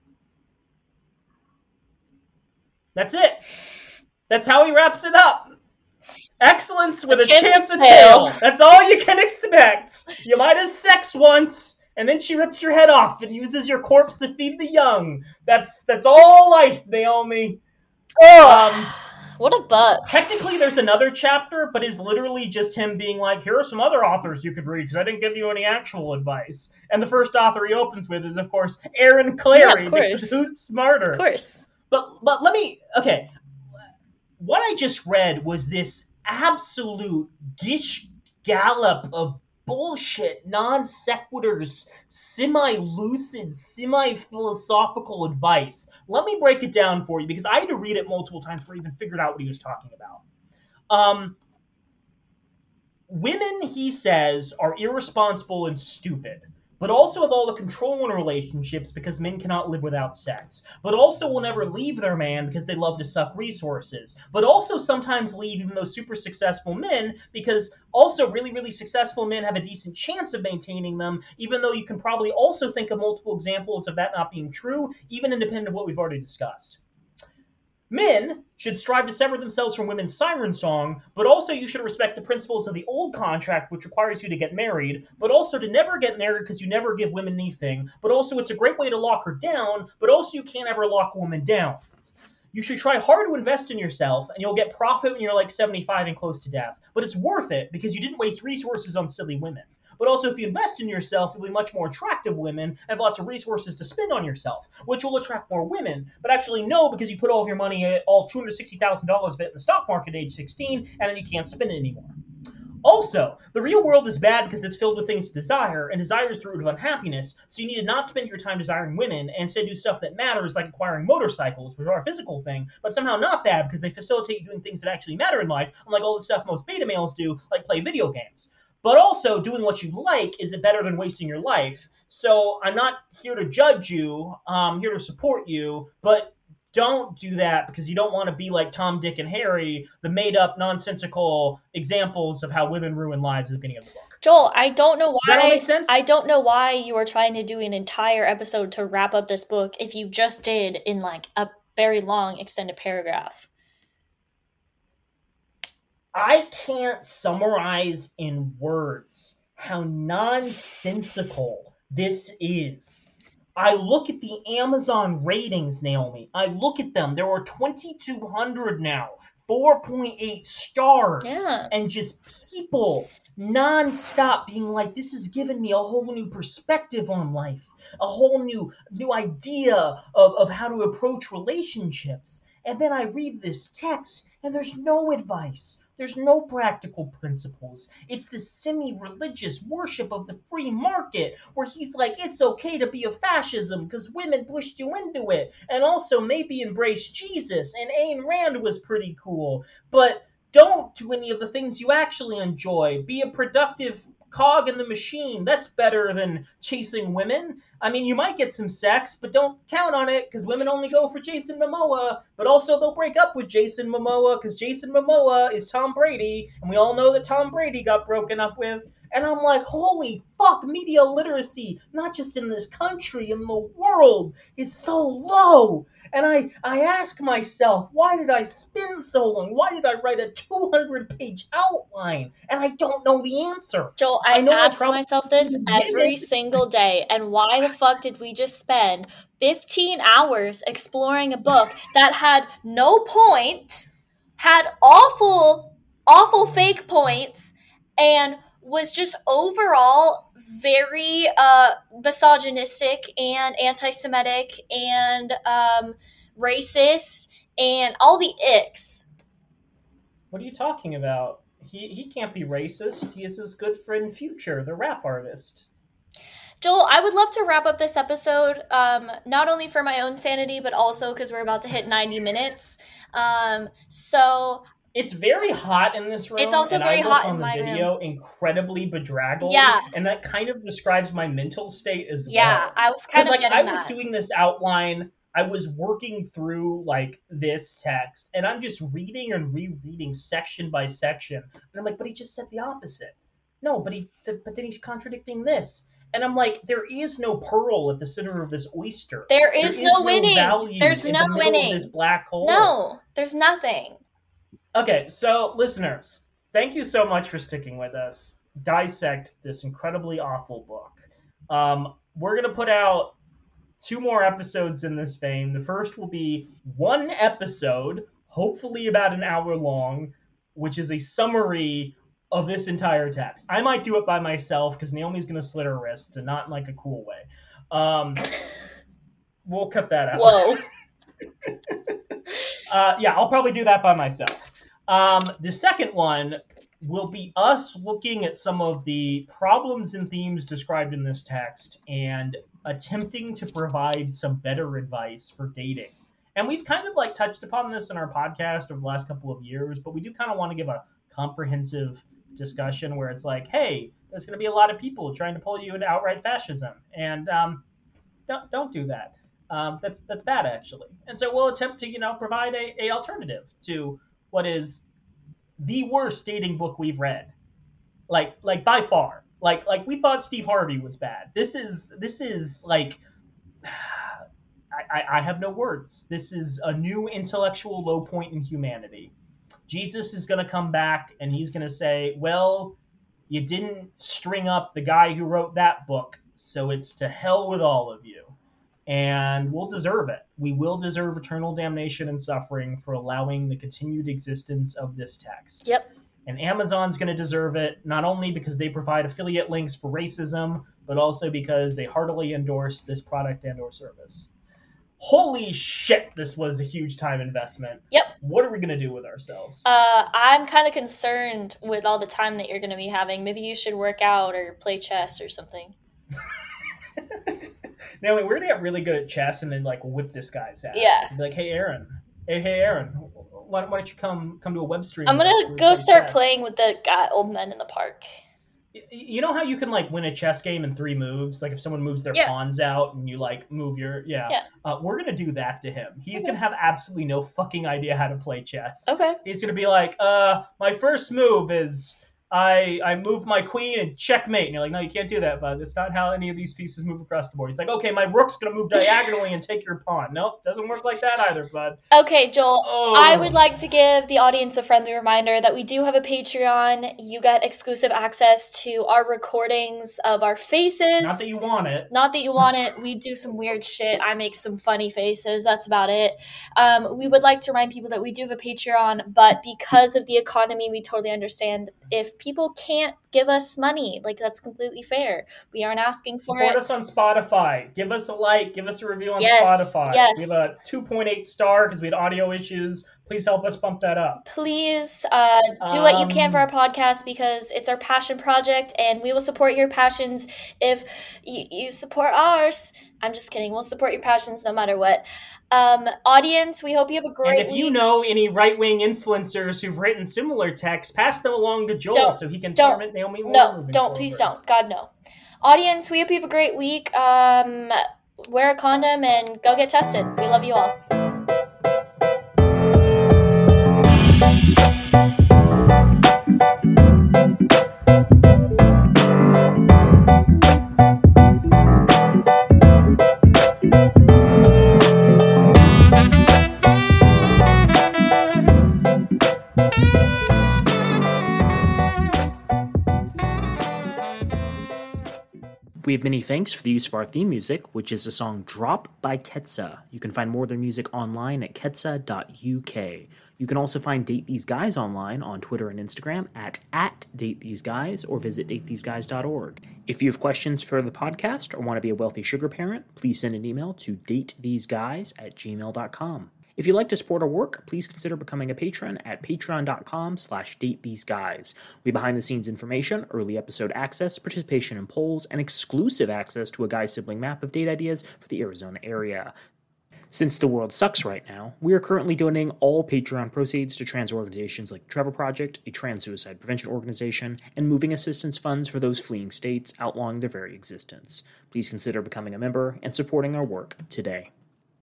That's it. That's how he wraps it up. Excellence with a chance of tail. That's all you can expect. You might have sex once, and then she rips your head off and uses your corpse to feed the young. That's all life, Naomi. What a butt. Technically, there's another chapter, but it's literally just him being like, here are some other authors you could read, because I didn't give you any actual advice. And the first author he opens with is, of course, Aaron Clarey, because who's smarter? Of course. But let me, okay, what I just read was this absolute gish gallop of bullshit, non sequiturs, semi-lucid, semi-philosophical advice. Let me break it down for you, because I had to read it multiple times before I even figured out what he was talking about. Women, he says, are irresponsible and stupid, but also have all the control in relationships because men cannot live without sex, but also will never leave their man because they love to suck resources, but also sometimes leave even those super successful men because also really, really successful men have a decent chance of maintaining them, even though you can probably also think of multiple examples of that not being true, even independent of what we've already discussed. Men should strive to sever themselves from women's siren song, but also you should respect the principles of the old contract, which requires you to get married, but also to never get married because you never give women anything, but also it's a great way to lock her down, but also you can't ever lock a woman down. You should try hard to invest in yourself, and you'll get profit when you're like 75 and close to death, but it's worth it because you didn't waste resources on silly women. but also if you invest in yourself, you'll be much more attractive women and have lots of resources to spend on yourself, which will attract more women. But actually, no, because you put all of your money, all $260,000 of it in the stock market at age 16, and then you can't spend it anymore. Also, the real world is bad because it's filled with things to desire, and desire is the root of unhappiness, so you need to not spend your time desiring women and instead do stuff that matters, like acquiring motorcycles, which are a physical thing, but somehow not bad because they facilitate you doing things that actually matter in life, unlike all the stuff most beta males do, like play video games. But also, doing what you like is better than wasting your life. So I'm not here to judge you, I'm here to support you, but don't do that because you don't want to be like Tom, Dick, and Harry, the made-up, nonsensical examples of how women ruin lives at the beginning of the book. Joel, I don't know why. Does that all make sense? I don't know why you are trying to do an entire episode to wrap up this book if you just did in like a very long extended paragraph. I can't summarize in words how nonsensical this is. I look at the Amazon ratings, Naomi. I look at them. There are 2,200 now, 4.8 stars, Yeah. and just people nonstop being like, this has given me a whole new perspective on life, a whole new idea of how to approach relationships. And then I read this text, and there's no advice. There's no practical principles. It's the semi-religious worship of the free market where he's like, it's okay to be a fascism because women pushed you into it. And also maybe embrace Jesus. And Ayn Rand was pretty cool. But don't do any of the things you actually enjoy. Be a productive cog in the machine. That's better than chasing women. I mean, you might get some sex, but don't count on it because women only go for Jason Momoa. But also they'll break up with Jason Momoa because Jason Momoa is Tom Brady. And we all know that Tom Brady got broken up with. And I'm like, holy fuck, media literacy, not just in this country, in the world, is so low. And I ask myself, why did I spend so long? Why did I write a 200-page outline? And I don't know the answer. Joel, I ask myself this every single day. And why the fuck did we just spend 15 hours exploring a book that had no point, had awful fake points, and was just overall very misogynistic and anti-Semitic and racist and all the icks. What are you talking about? He can't be racist. He is his good friend Future, the rap artist. Joel, I would love to wrap up this episode, not only for my own sanity, but also because we're about to hit 90 minutes. So it's very hot in this room. It's also very hot in my video, room. Incredibly bedraggled. Yeah. And that kind of describes my mental state as well. Yeah, I was kind of getting I was doing this outline. I was working through like this text, and I'm just reading and rereading section by section. And I'm like, but he just said the opposite. No, but then he's contradicting this. And I'm like, there is no pearl at the center of this oyster. There is no winning. There's no winning. Of this black hole. No, there's nothing. Okay, so listeners, thank you so much for sticking with us. Dissect this incredibly awful book. We're going to put out 2 more episodes in this vein. The first will be 1 episode, hopefully about an hour long, which is a summary of this entire text. I might do it by myself because Naomi's going to slit her wrists, and not in like a cool way. We'll cut that out. Whoa. Yeah, I'll probably do that by myself. The second one will be us looking at some of the problems and themes described in this text and attempting to provide some better advice for dating. And we've kind of like touched upon this in our podcast over the last couple of years, but we do kind of want to give a comprehensive discussion where it's like, hey, there's going to be a lot of people trying to pull you into outright fascism. And don't do that. That's bad, actually. And so we'll attempt to, provide a alternative to what is the worst dating book we've read, like by far. Like we thought Steve Harvey was bad. This is like, I have no words. This is a new intellectual low point in humanity. Jesus is going to come back and he's going to say, well, you didn't string up the guy who wrote that book, so it's to hell with all of you. And we'll deserve it. We will deserve eternal damnation and suffering for allowing the continued existence of this text. Yep. And Amazon's going to deserve it, not only because they provide affiliate links for racism, but also because they heartily endorse this product and or service. Holy shit, this was a huge time investment. Yep. What are we going to do with ourselves? I'm kind of concerned with all the time that you're going to be having. Maybe you should work out or play chess or something. Now, we're going to get really good at chess and then, like, whip this guy's ass. Yeah. Be like, hey, Aaron, why don't you come to a web stream? I'm going to go start playing with the old men in the park. You know how you can, like, win a chess game in 3 moves? Like, if someone moves their pawns out and you, like, move your... Yeah. We're going to do that to him. He's going to have absolutely no fucking idea how to play chess. Okay. He's going to be like, my first move is... I move my queen and checkmate. And you're like, no, you can't do that, bud. That's not how any of these pieces move across the board. He's like, okay, my rook's going to move diagonally and take your pawn. Nope, doesn't work like that either, bud. Okay, Joel, I would like to give the audience a friendly reminder that we do have a Patreon. You get exclusive access to our recordings of our faces. Not that you want it. Not that you want it. We do some weird shit. I make some funny faces. That's about it. We would like to remind people that we do have a Patreon, but because of the economy, we totally understand if people can't give us money. Like, that's completely fair. We aren't asking for Support it. us on Spotify. Give us a like. Give us a review on Spotify. Yes. We have a 2.8 star because we had audio issues. Please help us bump that up. Please do what you can for our podcast because it's our passion project and we will support your passions if you support ours. I'm just kidding. We'll support your passions no matter what. Audience, we hope you have a great week. And if you know any right-wing influencers who've written similar texts, pass them along to Joel so he can torment Naomi more. No, don't. Please don't. God, no. Audience, we hope you have a great week. Wear a condom and go get tested. We love you all. We have many thanks for the use of our theme music, which is the song Drop by Ketsa. You can find more of their music online at ketsa.uk. You can also find Date These Guys online on Twitter and Instagram at DateTheseGuys or visit datetheseguys.org. If you have questions for the podcast or want to be a wealthy sugar parent, please send an email to datetheseguys@gmail.com. If you'd like to support our work, please consider becoming a patron at patreon.com/datetheseguys. We have behind-the-scenes information, early episode access, participation in polls, and exclusive access to a guy sibling map of date ideas for the Arizona area. Since the world sucks right now, we are currently donating all Patreon proceeds to trans organizations like the Trevor Project, a trans suicide prevention organization, and moving assistance funds for those fleeing states outlawing their very existence. Please consider becoming a member and supporting our work today.